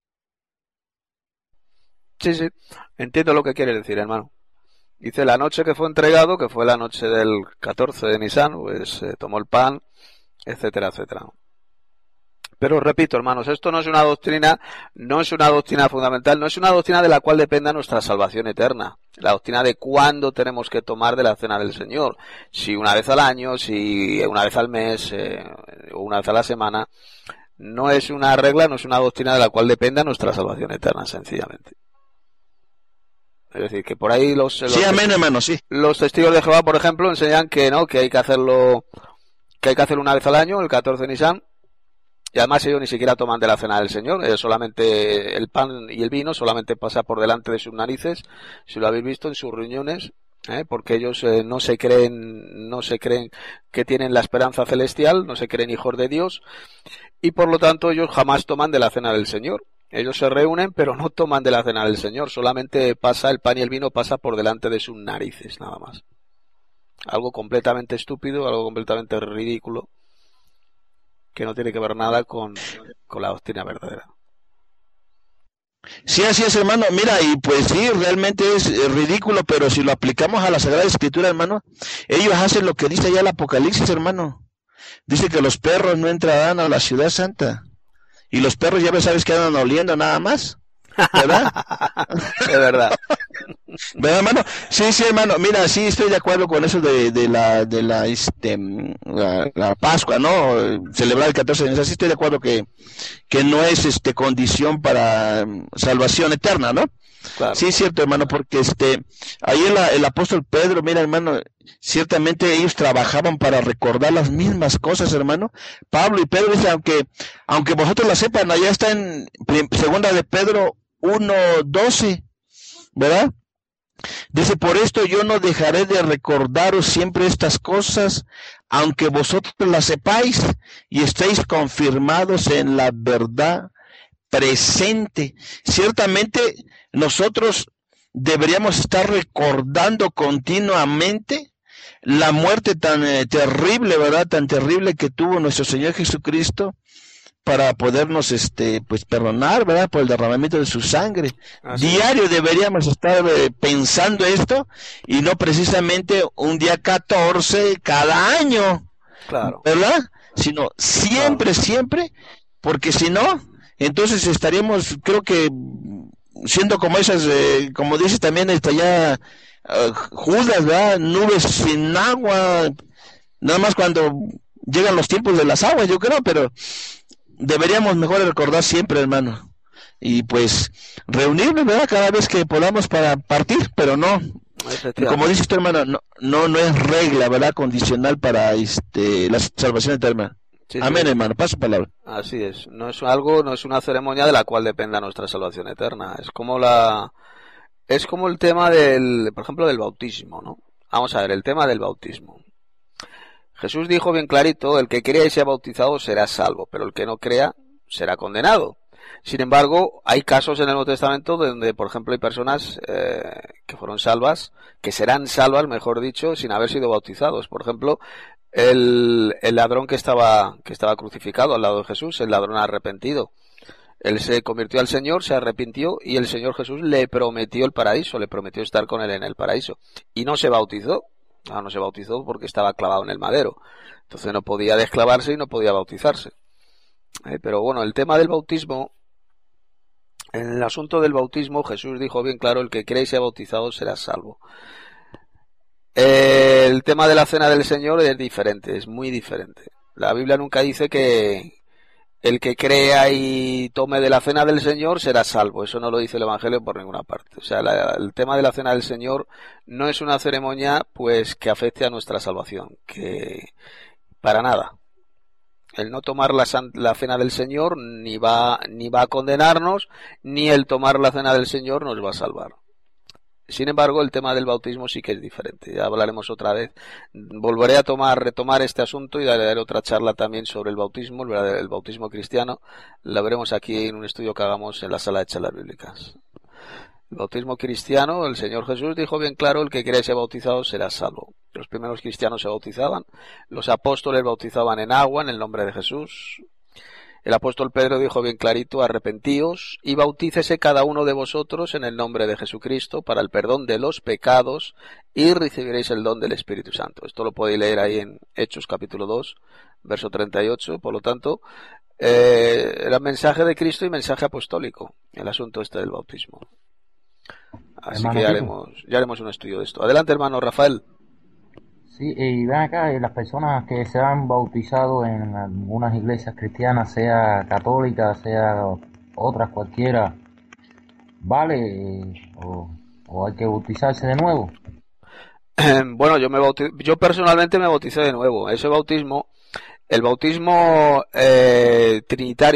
Sí, sí, entiendo lo que quiere decir, hermano. Dice, la noche que fue entregado, que fue la noche del catorce de Nisan, pues eh, tomó el pan, etcétera, etcétera. Pero repito, hermanos, esto no es una doctrina, no es una doctrina fundamental, no es una doctrina de la cual dependa nuestra salvación eterna. La doctrina de cuándo tenemos que tomar de la cena del Señor. Si una vez al año, si una vez al mes, eh, o una vez a la semana. No es una regla, no es una doctrina de la cual dependa nuestra salvación eterna, sencillamente. Es decir, que por ahí los, los, sí, amén, hermano, sí. Los testigos de Jehová, por ejemplo, enseñan que no, que hay que hacerlo, que hay que hacerlo una vez al año, el catorce de Nisan. Y además ellos ni siquiera toman de la cena del Señor, ellos solamente el pan y el vino solamente pasa por delante de sus narices, si lo habéis visto en sus riñones, ¿eh? Porque ellos eh, no se creen, no se creen que tienen la esperanza celestial, no se creen hijos de Dios, y por lo tanto ellos jamás toman de la cena del Señor. Ellos se reúnen, pero no toman de la cena del Señor, solamente pasa el pan y el vino pasa por delante de sus narices, nada más. Algo completamente estúpido, algo completamente ridículo, que no tiene que ver nada con, con la doctrina verdadera. Sí, así es, hermano. Mira, y pues sí, realmente es eh, ridículo, pero si lo aplicamos a la Sagrada Escritura, hermano, ellos hacen lo que dice allá el Apocalipsis, hermano. Dice que los perros no entrarán a la ciudad santa. Y los perros ya ves, sabes que andan oliendo nada más, ¿verdad? Es verdad. ¿Verdad, hermano? Sí, sí, hermano. Mira, sí, estoy de acuerdo con eso de, de la, de la, este, la, la Pascua, ¿no? Celebrar el catorce de enero. Sí, estoy de acuerdo que, que no es, este, condición para um, salvación eterna, ¿no? Claro. Sí, es cierto, hermano, porque este, ahí el, el apóstol Pedro, mira, hermano, ciertamente ellos trabajaban para recordar las mismas cosas, hermano. Pablo y Pedro dicen, aunque, aunque vosotros la sepan, allá está en segunda de Pedro uno doce, ¿verdad? Dice, por esto yo no dejaré de recordaros siempre estas cosas, aunque vosotros las sepáis y estéis confirmados en la verdad presente. Ciertamente nosotros deberíamos estar recordando continuamente la muerte tan eh, terrible, ¿verdad? Tan terrible que tuvo nuestro Señor Jesucristo para podernos, este, pues perdonar, ¿verdad? Por el derramamiento de su sangre. Así Diario es. Deberíamos estar eh, pensando esto y no precisamente un día catorce cada año, claro, ¿verdad? Sino siempre, claro. siempre, porque si no, entonces estaríamos, creo que, siendo como esas, eh, como dice también, está ya uh, Judas, ¿verdad? Nubes sin agua, nada más cuando llegan los tiempos de las aguas, yo creo, pero deberíamos mejor recordar siempre, hermano, y pues reunirnos, ¿verdad? Cada vez que podamos para partir, pero no, como dice usted, hermano, no, no, no es regla, ¿verdad? Condicional para este la salvación eterna. Sí, Amén, sí. Hermano, paso palabra. Así es, no es algo, no es una ceremonia de la cual dependa nuestra salvación eterna. Es como la, es como el tema del, por ejemplo, del bautismo, ¿no? Vamos a ver, el tema del bautismo. Jesús dijo bien clarito, el que crea y sea bautizado será salvo, pero el que no crea será condenado. Sin embargo, hay casos en el Nuevo Testamento donde, por ejemplo, hay personas eh, que fueron salvas, que serán salvas, mejor dicho, sin haber sido bautizados. Por ejemplo, el, el ladrón que estaba, que estaba crucificado al lado de Jesús, el ladrón arrepentido. Él se convirtió al Señor, se arrepintió y el Señor Jesús le prometió el paraíso, le prometió estar con él en el paraíso. Y no se bautizó. No, no se bautizó porque estaba clavado en el madero. Entonces no podía desclavarse y no podía bautizarse. Eh, pero bueno, el tema del bautismo, en el asunto del bautismo, Jesús dijo bien claro, el que cree y sea bautizado será salvo. Eh, el tema de la cena del Señor es diferente, es muy diferente. La Biblia nunca dice que el que crea y tome de la cena del Señor será salvo. Eso no lo dice el Evangelio por ninguna parte. O sea, la, el tema de la cena del Señor no es una ceremonia pues que afecte a nuestra salvación, que para nada. El no tomar la, la cena del Señor ni va ni va a condenarnos, ni el tomar la cena del Señor nos va a salvar. Sin embargo, el tema del bautismo sí que es diferente. Ya hablaremos otra vez. Volveré a tomar, retomar este asunto y daré otra charla también sobre el bautismo, el, el bautismo cristiano. La veremos aquí en un estudio que hagamos en la sala de charlas bíblicas. El bautismo cristiano, el Señor Jesús dijo bien claro, el que quiera ser bautizado será salvo. Los primeros cristianos se bautizaban, los apóstoles bautizaban en agua en el nombre de Jesús. El apóstol Pedro dijo bien clarito, arrepentíos y bautícese cada uno de vosotros en el nombre de Jesucristo para el perdón de los pecados y recibiréis el don del Espíritu Santo. Esto lo podéis leer ahí en Hechos capítulo dos, verso treinta y ocho. Por lo tanto, eh, era mensaje de Cristo y mensaje apostólico, el asunto este del bautismo. Así hermano, que ya haremos, ya haremos un estudio de esto. Adelante, hermano Rafael. Sí, y ven acá, las personas que se han bautizado en algunas iglesias cristianas, sea católicas, sea otras cualquiera, ¿vale? ¿O, o hay que bautizarse de nuevo? Bueno, yo me bautiz... yo personalmente me bauticé de nuevo. Ese bautismo, el bautismo eh, trinitario,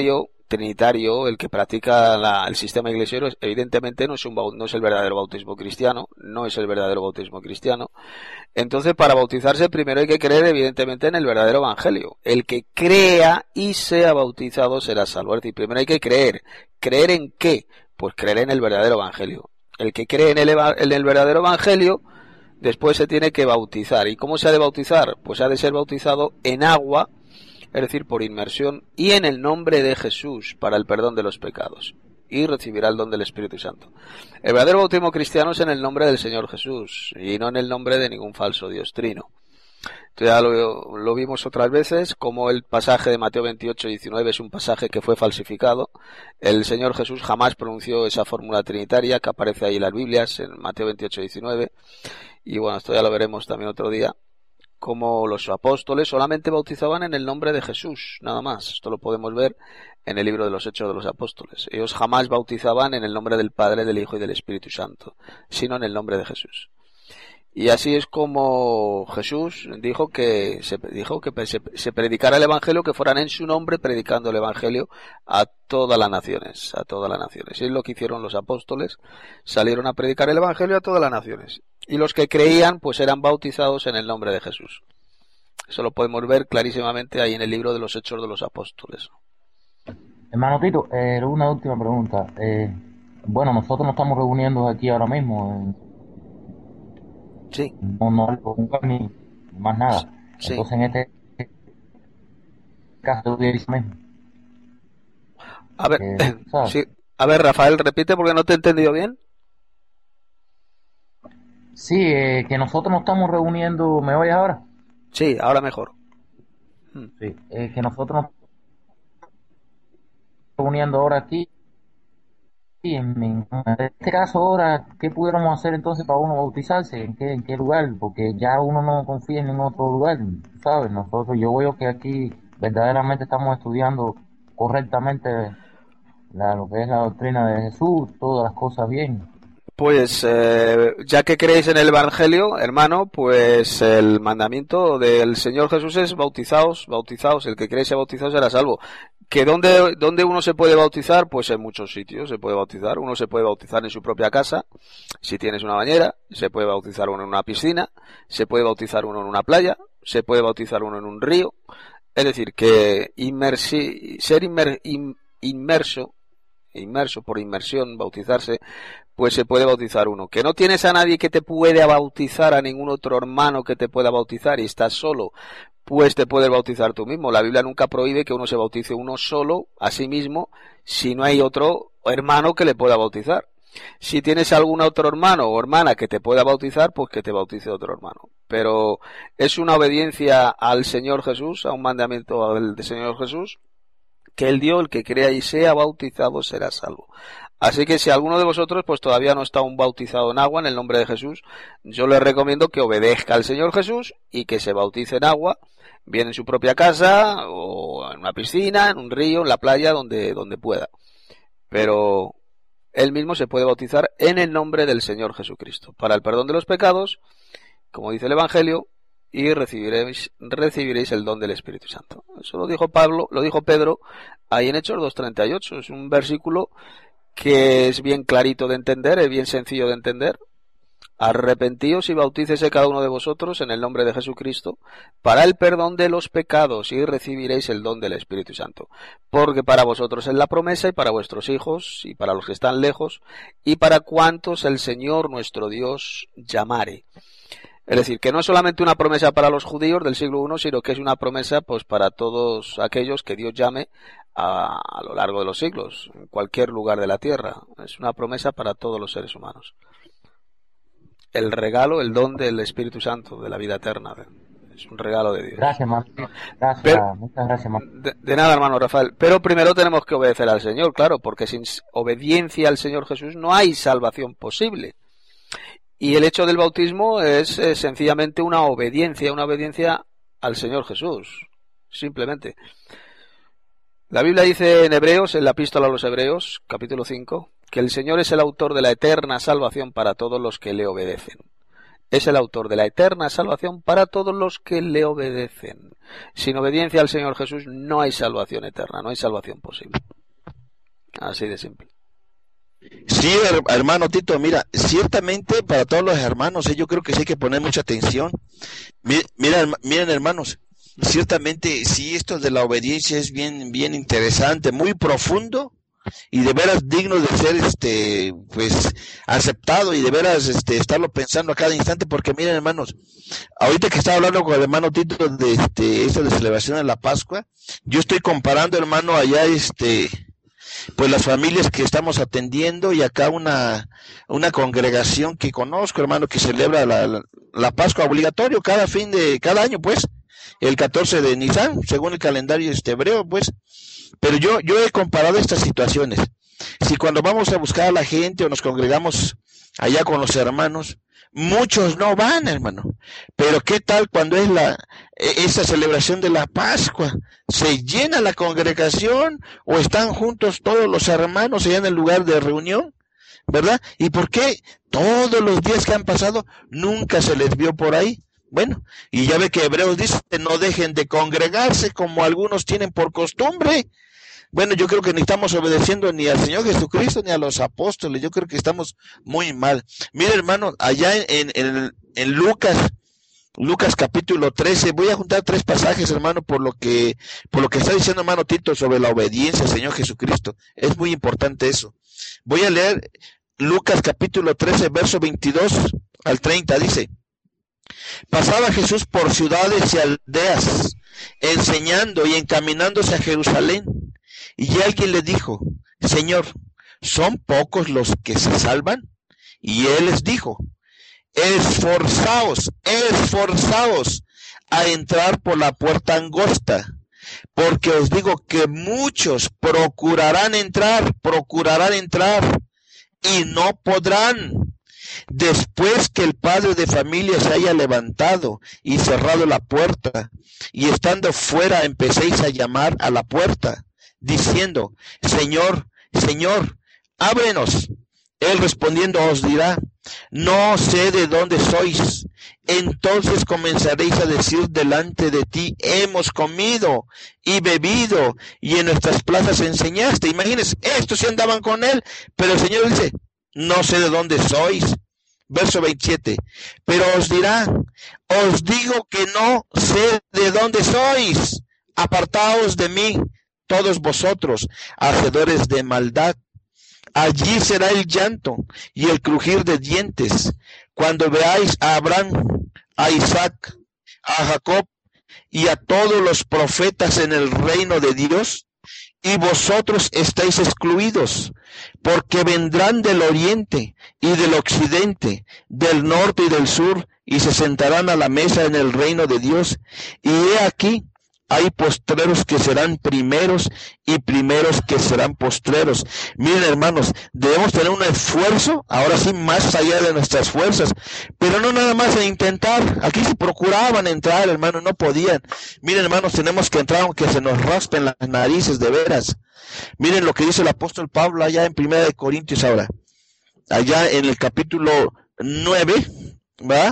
trinitario, el que practica la, el sistema iglesiero, evidentemente no es, un, no es el verdadero bautismo cristiano, no es el verdadero bautismo cristiano. Entonces, para bautizarse primero hay que creer evidentemente en el verdadero evangelio. El que crea y sea bautizado será salvo. Es decir, primero hay que creer. ¿Creer en qué? Pues creer en el verdadero evangelio. El que cree en el, en el verdadero evangelio, después se tiene que bautizar. ¿Y cómo se ha de bautizar? Pues ha de ser bautizado en agua, es decir, por inmersión, y en el nombre de Jesús, para el perdón de los pecados, y recibirá el don del Espíritu Santo. El verdadero bautismo cristiano es en el nombre del Señor Jesús, y no en el nombre de ningún falso dios trino. Entonces ya lo, lo vimos otras veces, como el pasaje de Mateo veintiocho diecinueve es un pasaje que fue falsificado. El Señor Jesús jamás pronunció esa fórmula trinitaria que aparece ahí en las Biblias, en Mateo veintiocho diecinueve, y bueno, esto ya lo veremos también otro día, como los apóstoles solamente bautizaban en el nombre de Jesús, nada más. Esto lo podemos ver en el libro de los Hechos de los Apóstoles. Ellos jamás bautizaban en el nombre del Padre, del Hijo y del Espíritu Santo, sino en el nombre de Jesús. Y así es como Jesús dijo que se dijo que se, se predicara el evangelio, que fueran en su nombre predicando el evangelio a todas las naciones, a todas las naciones. Y es lo que hicieron los apóstoles, salieron a predicar el evangelio a todas las naciones. Y los que creían, pues eran bautizados en el nombre de Jesús. Eso lo podemos ver clarísimamente ahí en el libro de los Hechos de los Apóstoles. Hermano Tito, eh, una última pregunta. Eh, bueno, nosotros nos estamos reuniendo aquí ahora mismo. En... Sí. No, no ni más nada. Sí. Entonces, en este caso, de mismo. A ver, eh, sí. A ver, Rafael, repite porque no te he entendido bien. Sí, eh, que nosotros nos estamos reuniendo. ¿Me oyes ahora? Sí, ahora mejor. Sí, eh, que nosotros nos estamos reuniendo ahora aquí. Y en, en este caso ahora, ¿qué pudiéramos hacer entonces para uno bautizarse? ¿En qué, en qué lugar? Porque ya uno no confía en ningún otro lugar, ¿sabes? Nosotros, yo veo que aquí verdaderamente estamos estudiando correctamente la, lo que es la doctrina de Jesús, todas las cosas bien. Pues eh, ya que creéis en el Evangelio, hermano, pues el mandamiento del Señor Jesús es bautizaos, bautizaos, el que cree sea bautizado será salvo. ¿Que dónde, dónde uno se puede bautizar? Pues en muchos sitios se puede bautizar. Uno se puede bautizar en su propia casa, si tienes una bañera, se puede bautizar uno en una piscina, se puede bautizar uno en una playa, se puede bautizar uno en un río. Es decir, que inmersi, ser inmer, in, inmerso, inmerso por inmersión, bautizarse, pues se puede bautizar uno. Que no tienes a nadie que te pueda bautizar, a ningún otro hermano que te pueda bautizar y estás solo, pues te puedes bautizar tú mismo. La Biblia nunca prohíbe que uno se bautice uno solo a sí mismo si no hay otro hermano que le pueda bautizar. Si tienes algún otro hermano o hermana que te pueda bautizar, pues que te bautice otro hermano. Pero es una obediencia al Señor Jesús, a un mandamiento del Señor Jesús, que Él dio, el que crea y sea bautizado será salvo. Así que si alguno de vosotros pues todavía no está aún bautizado en agua en el nombre de Jesús, yo les recomiendo que obedezca al Señor Jesús y que se bautice en agua, bien en su propia casa o en una piscina, en un río, en la playa, donde, donde pueda. Pero él mismo se puede bautizar en el nombre del Señor Jesucristo, para el perdón de los pecados, como dice el Evangelio, y recibiréis, recibiréis el don del Espíritu Santo. Eso lo dijo Pablo, lo dijo Pedro ahí en Hechos dos treinta y ocho. Es un versículo que es bien clarito de entender, es bien sencillo de entender. Arrepentíos y bautícese cada uno de vosotros en el nombre de Jesucristo para el perdón de los pecados y recibiréis el don del Espíritu Santo. Porque para vosotros es la promesa y para vuestros hijos y para los que están lejos y para cuantos el Señor nuestro Dios llamare. Es decir, que no es solamente una promesa para los judíos del siglo primero, sino que es una promesa pues para todos aquellos que Dios llame a, a lo largo de los siglos, en cualquier lugar de la tierra. Es una promesa para todos los seres humanos. El regalo, el don del Espíritu Santo, de la vida eterna. Es un regalo de Dios. Gracias, hermano. Gracias, Pero, muchas gracias, hermano. De, de nada, hermano Rafael. Pero primero tenemos que obedecer al Señor, claro, porque sin obediencia al Señor Jesús no hay salvación posible. Y el hecho del bautismo es eh, sencillamente una obediencia, una obediencia al Señor Jesús, simplemente. La Biblia dice en Hebreos, en la epístola a los Hebreos, capítulo cinco, que el Señor es el autor de la eterna salvación para todos los que le obedecen. Es el autor de la eterna salvación para todos los que le obedecen. Sin obediencia al Señor Jesús no hay salvación eterna, no hay salvación posible. Así de simple. Sí, hermano Tito, mira, ciertamente para todos los hermanos, eh, yo creo que sí hay que poner mucha atención. Mira, miren, hermanos, ciertamente sí, esto de la obediencia es bien, bien interesante, muy profundo y de veras digno de ser, este, pues, aceptado y de veras, este, estarlo pensando a cada instante, porque miren, hermanos, ahorita que estaba hablando con el hermano Tito de, este, esto de celebración de la Pascua, yo estoy comparando, hermano, allá, este, pues las familias que estamos atendiendo y acá una, una congregación que conozco, hermano, que celebra la, la, la Pascua obligatorio cada fin de, cada año, pues, el catorce de Nisan, según el calendario este hebreo, pues. Pero yo, yo he comparado estas situaciones. Si cuando vamos a buscar a la gente o nos congregamos allá con los hermanos, muchos no van, hermano. Pero ¿qué tal cuando es la esa celebración de la Pascua? ¿Se llena la congregación o están juntos todos los hermanos allá en el lugar de reunión? ¿Verdad? ¿Y por qué todos los días que han pasado nunca se les vio por ahí? Bueno, y ya ve que Hebreos dice, no dejen de congregarse como algunos tienen por costumbre. Bueno, yo creo que ni estamos obedeciendo ni al Señor Jesucristo ni a los apóstoles. Yo creo que estamos muy mal. Mire, hermano, allá en, en, en Lucas, Lucas capítulo trece, voy a juntar tres pasajes, hermano, por lo que por lo que está diciendo hermano Tito sobre la obediencia al Señor Jesucristo. Es muy importante eso. Voy a leer Lucas capítulo trece, verso veintidós al treinta, dice: pasaba Jesús por ciudades y aldeas, enseñando y encaminándose a Jerusalén. Y alguien le dijo: Señor, ¿son pocos los que se salvan? Y él les dijo: esforzaos, esforzaos a entrar por la puerta angosta, porque os digo que muchos procurarán entrar, procurarán entrar, y no podrán. Después que el padre de familia se haya levantado y cerrado la puerta, y estando fuera empecéis a llamar a la puerta, diciendo: Señor, Señor, ábrenos. Él respondiendo os dirá: no sé de dónde sois. Entonces comenzaréis a decir delante de ti: hemos comido y bebido, y en nuestras plazas enseñaste. Imagínense, estos sí andaban con él, pero el Señor dice: no sé de dónde sois. Verso veintisiete, pero os dirá: os digo que no sé de dónde sois. Apartaos de mí, todos vosotros, hacedores de maldad. Allí será el llanto y el crujir de dientes, cuando veáis a Abraham, a Isaac, a Jacob y a todos los profetas en el reino de Dios, y vosotros estáis excluidos, porque vendrán del oriente y del occidente, del norte y del sur, y se sentarán a la mesa en el reino de Dios. Y he aquí, hay postreros que serán primeros y primeros que serán postreros. Miren, hermanos, debemos tener un esfuerzo, ahora sí, más allá de nuestras fuerzas, pero no nada más de intentar. Aquí se procuraban entrar, hermanos, no podían. Miren, hermanos, tenemos que entrar aunque se nos raspen las narices, de veras. Miren lo que dice el apóstol Pablo allá en Primera de Corintios ahora, allá en el capítulo nueve, ¿verdad?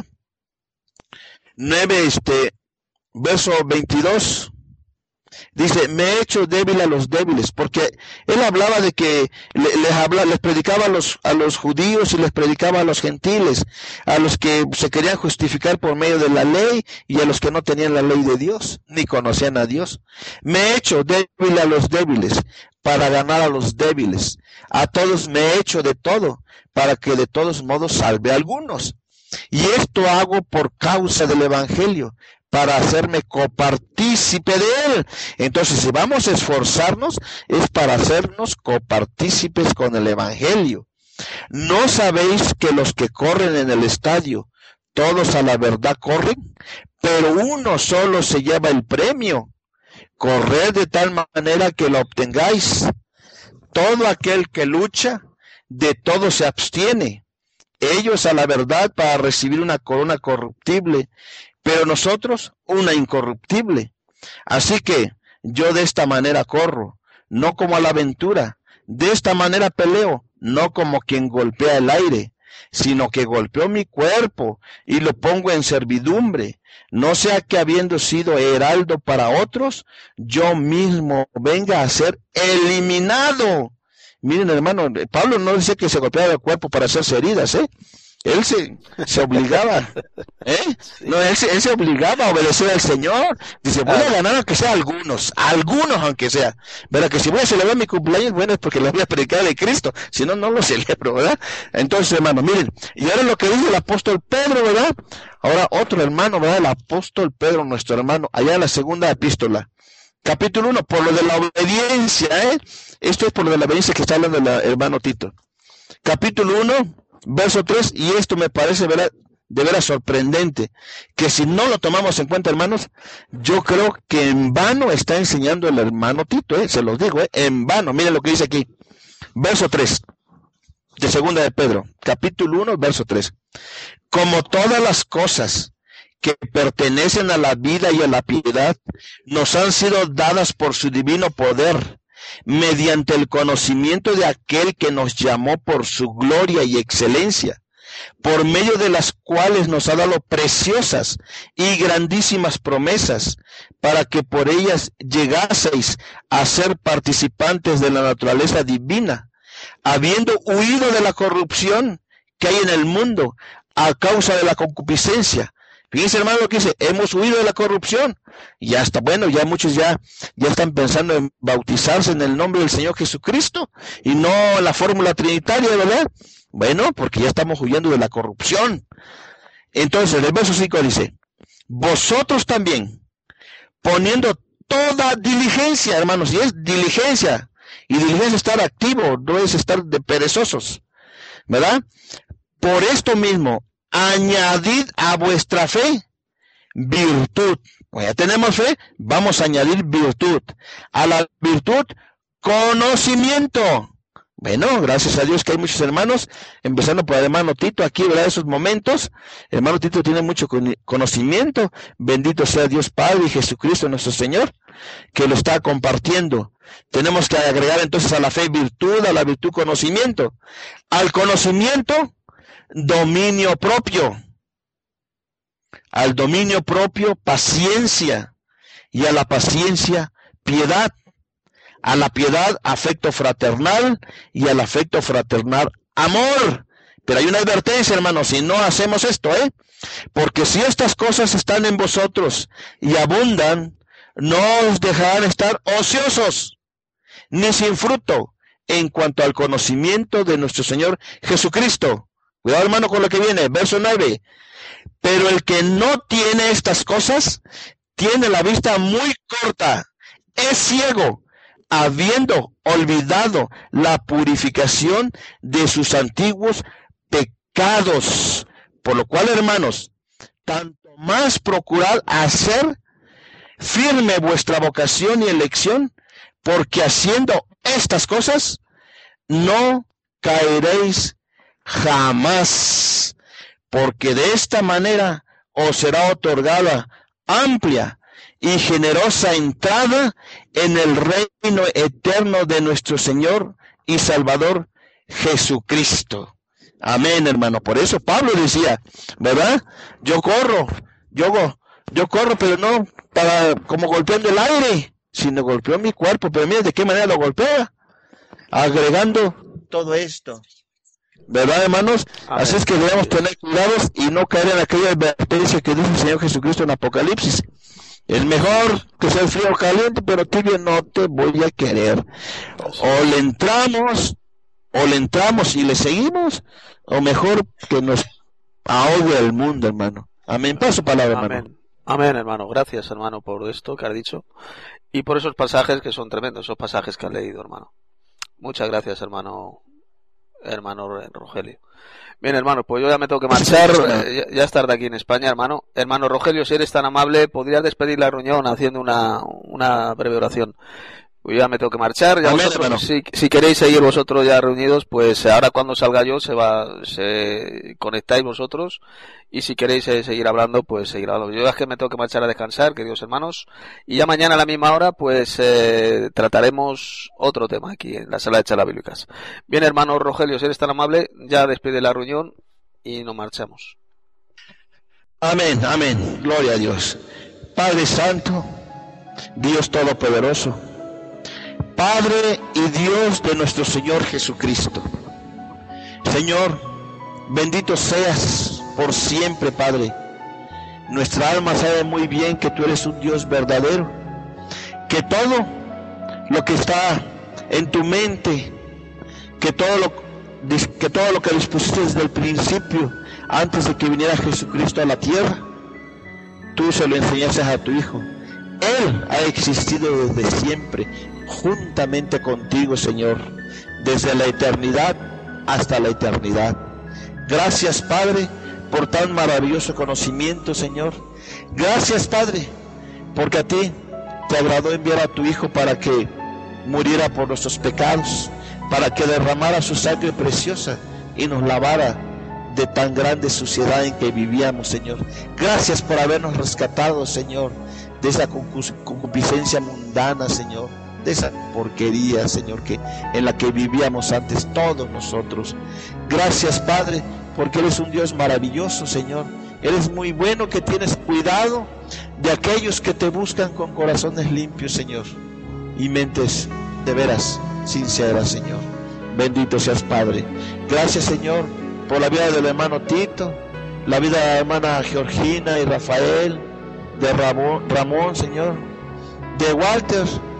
nueve, este... verso veintidós, dice: me he hecho débil a los débiles, porque él hablaba de que les, habla, les predicaba a los, a los judíos y les predicaba a los gentiles, a los que se querían justificar por medio de la ley y a los que no tenían la ley de Dios, ni conocían a Dios. Me he hecho débil a los débiles, para ganar a los débiles. A todos me he hecho de todo, para que de todos modos salve a algunos. Y esto hago por causa del evangelio, para hacerme copartícipe de él. Entonces, si vamos a esforzarnos, es para hacernos copartícipes con el evangelio. ¿No sabéis que los que corren en el estadio, todos a la verdad corren, pero uno solo se lleva el premio? Corred de tal manera que lo obtengáis. Todo aquel que lucha, de todo se abstiene. Ellos a la verdad para recibir una corona corruptible, pero nosotros una incorruptible. Así que yo de esta manera corro, no como a la aventura. De esta manera peleo, no como quien golpea el aire, sino que golpeo mi cuerpo y lo pongo en servidumbre. No sea que habiendo sido heraldo para otros, yo mismo venga a ser eliminado. Miren, hermano, Pablo no decía que se golpeaba el cuerpo para hacerse heridas, ¿eh? Él se, se obligaba, ¿eh? No, él se, él se obligaba a obedecer al Señor. Dice, voy a ganar aunque sea algunos, algunos aunque sea. ¿Verdad? Que si voy a celebrar mi cumpleaños, bueno, es porque le voy a predicar de Cristo. Si no, no lo celebro, ¿verdad? Entonces, hermano, miren, y ahora lo que dice el apóstol Pedro, ¿verdad? Ahora otro hermano, ¿verdad? El apóstol Pedro, nuestro hermano, allá en la segunda epístola. Capítulo uno, por lo de la obediencia, ¿eh? Esto es por lo de la obediencia que está hablando el hermano Tito. Capítulo uno, verso tres, y esto me parece ¿verdad? de veras sorprendente, que si no lo tomamos en cuenta, hermanos, yo creo que en vano está enseñando el hermano Tito, ¿eh? Se los digo, ¿eh? En vano. Miren lo que dice aquí, verso tres, de segunda de Pedro, capítulo uno, verso tres. Como todas las cosas que pertenecen a la vida y a la piedad, nos han sido dadas por su divino poder, mediante el conocimiento de aquel que nos llamó por su gloria y excelencia, por medio de las cuales nos ha dado preciosas y grandísimas promesas, para que por ellas llegaseis a ser participantes de la naturaleza divina, habiendo huido de la corrupción que hay en el mundo a causa de la concupiscencia. Fíjense, hermano, lo que dice, hemos huido de la corrupción. Y ya está, bueno, ya muchos ya, ya están pensando en bautizarse en el nombre del Señor Jesucristo y no la fórmula trinitaria, ¿verdad? Bueno, porque ya estamos huyendo de la corrupción. Entonces, el verso cinco dice, vosotros también, poniendo toda diligencia, hermanos, y es diligencia, y diligencia es estar activo, no es estar de perezosos, ¿verdad? Por esto mismo, añadid a vuestra fe virtud. Bueno, ya tenemos fe, vamos a añadir virtud. A la virtud, conocimiento. Bueno, gracias a Dios que hay muchos hermanos, empezando por el hermano Tito aquí, ¿verdad? Esos momentos, el hermano Tito tiene mucho conocimiento, bendito sea Dios Padre y Jesucristo nuestro Señor, que lo está compartiendo. Tenemos que agregar entonces a la fe virtud, a la virtud conocimiento, al conocimiento dominio propio, al dominio propio paciencia, y a la paciencia piedad, a la piedad afecto fraternal, y al afecto fraternal amor. Pero hay una advertencia, hermanos, si no hacemos esto, ¿eh? Porque si estas cosas están en vosotros y abundan, no os dejarán estar ociosos, ni sin fruto, en cuanto al conocimiento de nuestro Señor Jesucristo. Cuidado, hermano, con lo que viene, verso nueve. Pero el que no tiene estas cosas, tiene la vista muy corta, es ciego, habiendo olvidado la purificación de sus antiguos pecados. Por lo cual, hermanos, tanto más procurad hacer firme vuestra vocación y elección, porque haciendo estas cosas, no caeréis jamás, porque de esta manera os será otorgada amplia y generosa entrada en el reino eterno de nuestro Señor y Salvador Jesucristo. Amén, hermano. Por eso Pablo decía, ¿verdad? Yo corro, yo, yo corro, pero no para como golpeando el aire, sino golpeó mi cuerpo. Pero mira de qué manera lo golpea, agregando todo esto. ¿Verdad, hermanos? Amén. Así es que debemos tener cuidados y no caer en aquella advertencia que dice el Señor Jesucristo en Apocalipsis. Es mejor que sea frío o caliente, pero tibio no te voy a querer. O le entramos, o le entramos y le seguimos, o mejor que nos ahogue el mundo, hermano. Amén. Paso palabra, Amén. hermano. Amén, hermano. Gracias, hermano, por esto que has dicho y por esos pasajes que son tremendos, esos pasajes que has leído, hermano. Muchas gracias, hermano. Hermano Rogelio. Bien, hermano, pues yo ya me tengo que marchar, eh, ya, ya es tarde aquí en España, hermano. Hermano Rogelio, si eres tan amable, ¿podrías despedir la reunión haciendo una, una breve oración? Pues ya me tengo que marchar. Ya Amén, vosotros, si, si queréis seguir vosotros ya reunidos, pues ahora cuando salga yo se va, se conectáis vosotros, y si queréis eh, seguir hablando, pues seguir hablando. Yo es que me tengo que marchar a descansar, queridos hermanos, y ya mañana a la misma hora, pues eh, trataremos otro tema aquí en la sala de charlas bíblicas. Bien, hermano Rogelio, si eres tan amable, ya despide la reunión y nos marchamos. Amén, amén. Gloria a Dios. Padre Santo, Dios Todopoderoso, Padre y Dios de nuestro Señor Jesucristo. Señor, bendito seas por siempre, Padre. Nuestra alma sabe muy bien que tú eres un Dios verdadero, que todo lo que está en tu mente, que todo lo, que todo lo que dispusiste desde el principio, antes de que viniera Jesucristo a la tierra, tú se lo enseñaste a tu Hijo. Él ha existido desde siempre, juntamente contigo, Señor, desde la eternidad hasta la eternidad. Gracias, Padre, por tan maravilloso conocimiento, Señor. Gracias, Padre, porque a ti te agradó enviar a tu Hijo para que muriera por nuestros pecados, para que derramara su sangre preciosa y nos lavara de tan grande suciedad en que vivíamos, Señor. Gracias por habernos rescatado, Señor, de esa concupiscencia mundana, Señor, de esa porquería, Señor, que en la que vivíamos antes todos nosotros. Gracias, Padre, porque eres un Dios maravilloso, Señor. Eres muy bueno, que tienes cuidado de aquellos que te buscan con corazones limpios, Señor, y mentes de veras sinceras, Señor. Bendito seas, Padre. Gracias, Señor, por la vida del hermano Tito, la vida de la hermana Georgina y Rafael, de Ramón, Ramón, Señor, de Walter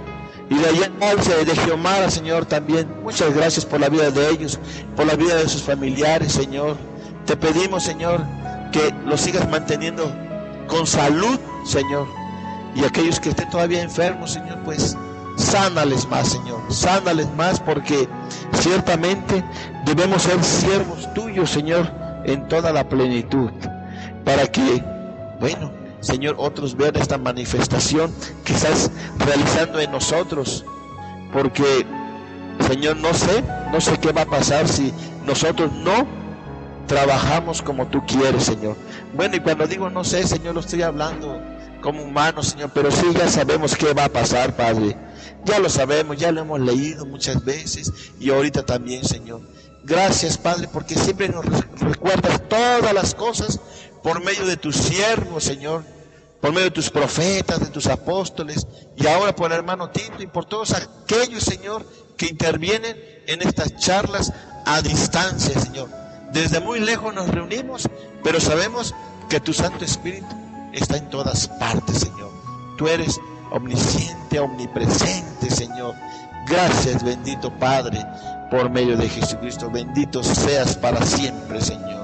y de Yalce, de Geomara, Señor, también. Muchas gracias por la vida de ellos, por la vida de sus familiares, Señor. Te pedimos, Señor, que los sigas manteniendo con salud, Señor, y aquellos que estén todavía enfermos, Señor, pues sánales más, Señor, sánales más, porque ciertamente debemos ser siervos tuyos, Señor, en toda la plenitud, para que, bueno, Señor, otros vean esta manifestación que estás realizando en nosotros, porque, Señor, no sé, no sé qué va a pasar si nosotros no trabajamos como tú quieres, Señor. Bueno, y cuando digo no sé, Señor, lo estoy hablando como humano, Señor, pero sí ya sabemos qué va a pasar, Padre. Ya lo sabemos, ya lo hemos leído muchas veces y ahorita también, Señor. Gracias, Padre, porque siempre nos recuerdas todas las cosas por medio de tus siervos, Señor, por medio de tus profetas, de tus apóstoles, y ahora por el hermano Tito y por todos aquellos, Señor, que intervienen en estas charlas a distancia, Señor. Desde muy lejos nos reunimos, pero sabemos que tu Santo Espíritu está en todas partes, Señor. Tú eres omnisciente, omnipresente, Señor. Gracias, bendito Padre, por medio de Jesucristo. Bendito seas para siempre, Señor.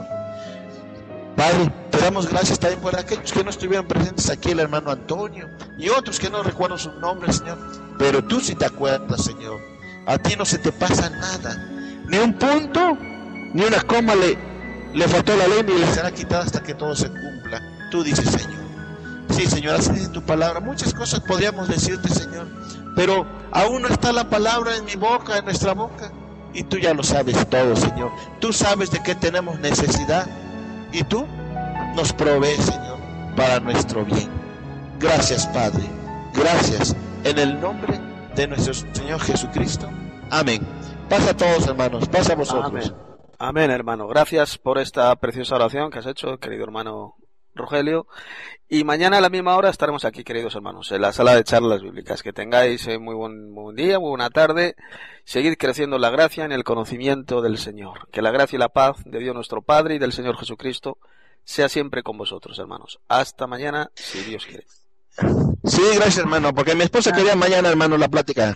Padre, te damos gracias también por aquellos que no estuvieron presentes aquí, el hermano Antonio y otros que no recuerdo sus nombres, Señor, pero tú sí te acuerdas, Señor. A ti no se te pasa nada, ni un punto, ni una coma le, le faltó la ley, ni le será quitada hasta que todo se cumpla. Tú dices, Señor. Sí, Señor, así dice tu palabra. Muchas cosas podríamos decirte, Señor, pero aún no está la palabra en mi boca, en nuestra boca, y tú ya lo sabes todo, Señor. Tú sabes de qué tenemos necesidad y tú nos provees, Señor, para nuestro bien. Gracias, Padre. Gracias en el nombre de nuestro Señor Jesucristo. Amén. Pasa a todos, hermanos. Pasa a vosotros. Amén. Amén, hermano. Gracias por esta preciosa oración que has hecho, querido hermano Rogelio. Y mañana a la misma hora estaremos aquí, queridos hermanos, en la sala de charlas bíblicas. Que tengáis muy buen, muy buen día, muy buena tarde. Seguid creciendo en la gracia, en el conocimiento del Señor. Que la gracia y la paz de Dios nuestro Padre y del Señor Jesucristo sea siempre con vosotros, hermanos. Hasta mañana, si Dios quiere. Sí, gracias, hermano, porque mi esposa quería mañana, hermano, la plática.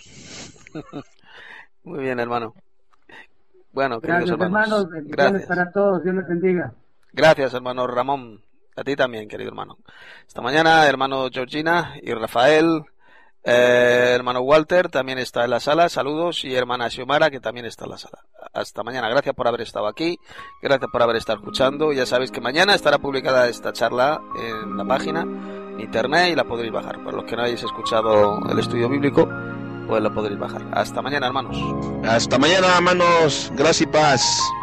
Muy bien, hermano. Bueno, queridos gracias, hermanos. hermanos. Gracias para todos. Dios les bendiga. Gracias, hermano Ramón. A ti también, querido hermano. Hasta mañana, hermano Georgina y Rafael. Eh, hermano Walter también está en la sala. Saludos. Y hermana Xiomara, que también está en la sala. Hasta mañana. Gracias por haber estado aquí. Gracias por haber estado escuchando. Ya sabéis que mañana estará publicada esta charla en la página en internet y la podréis bajar. Para los que no hayáis escuchado el estudio bíblico, pues la podréis bajar. Hasta mañana, hermanos. Hasta mañana, hermanos. Gracias y paz.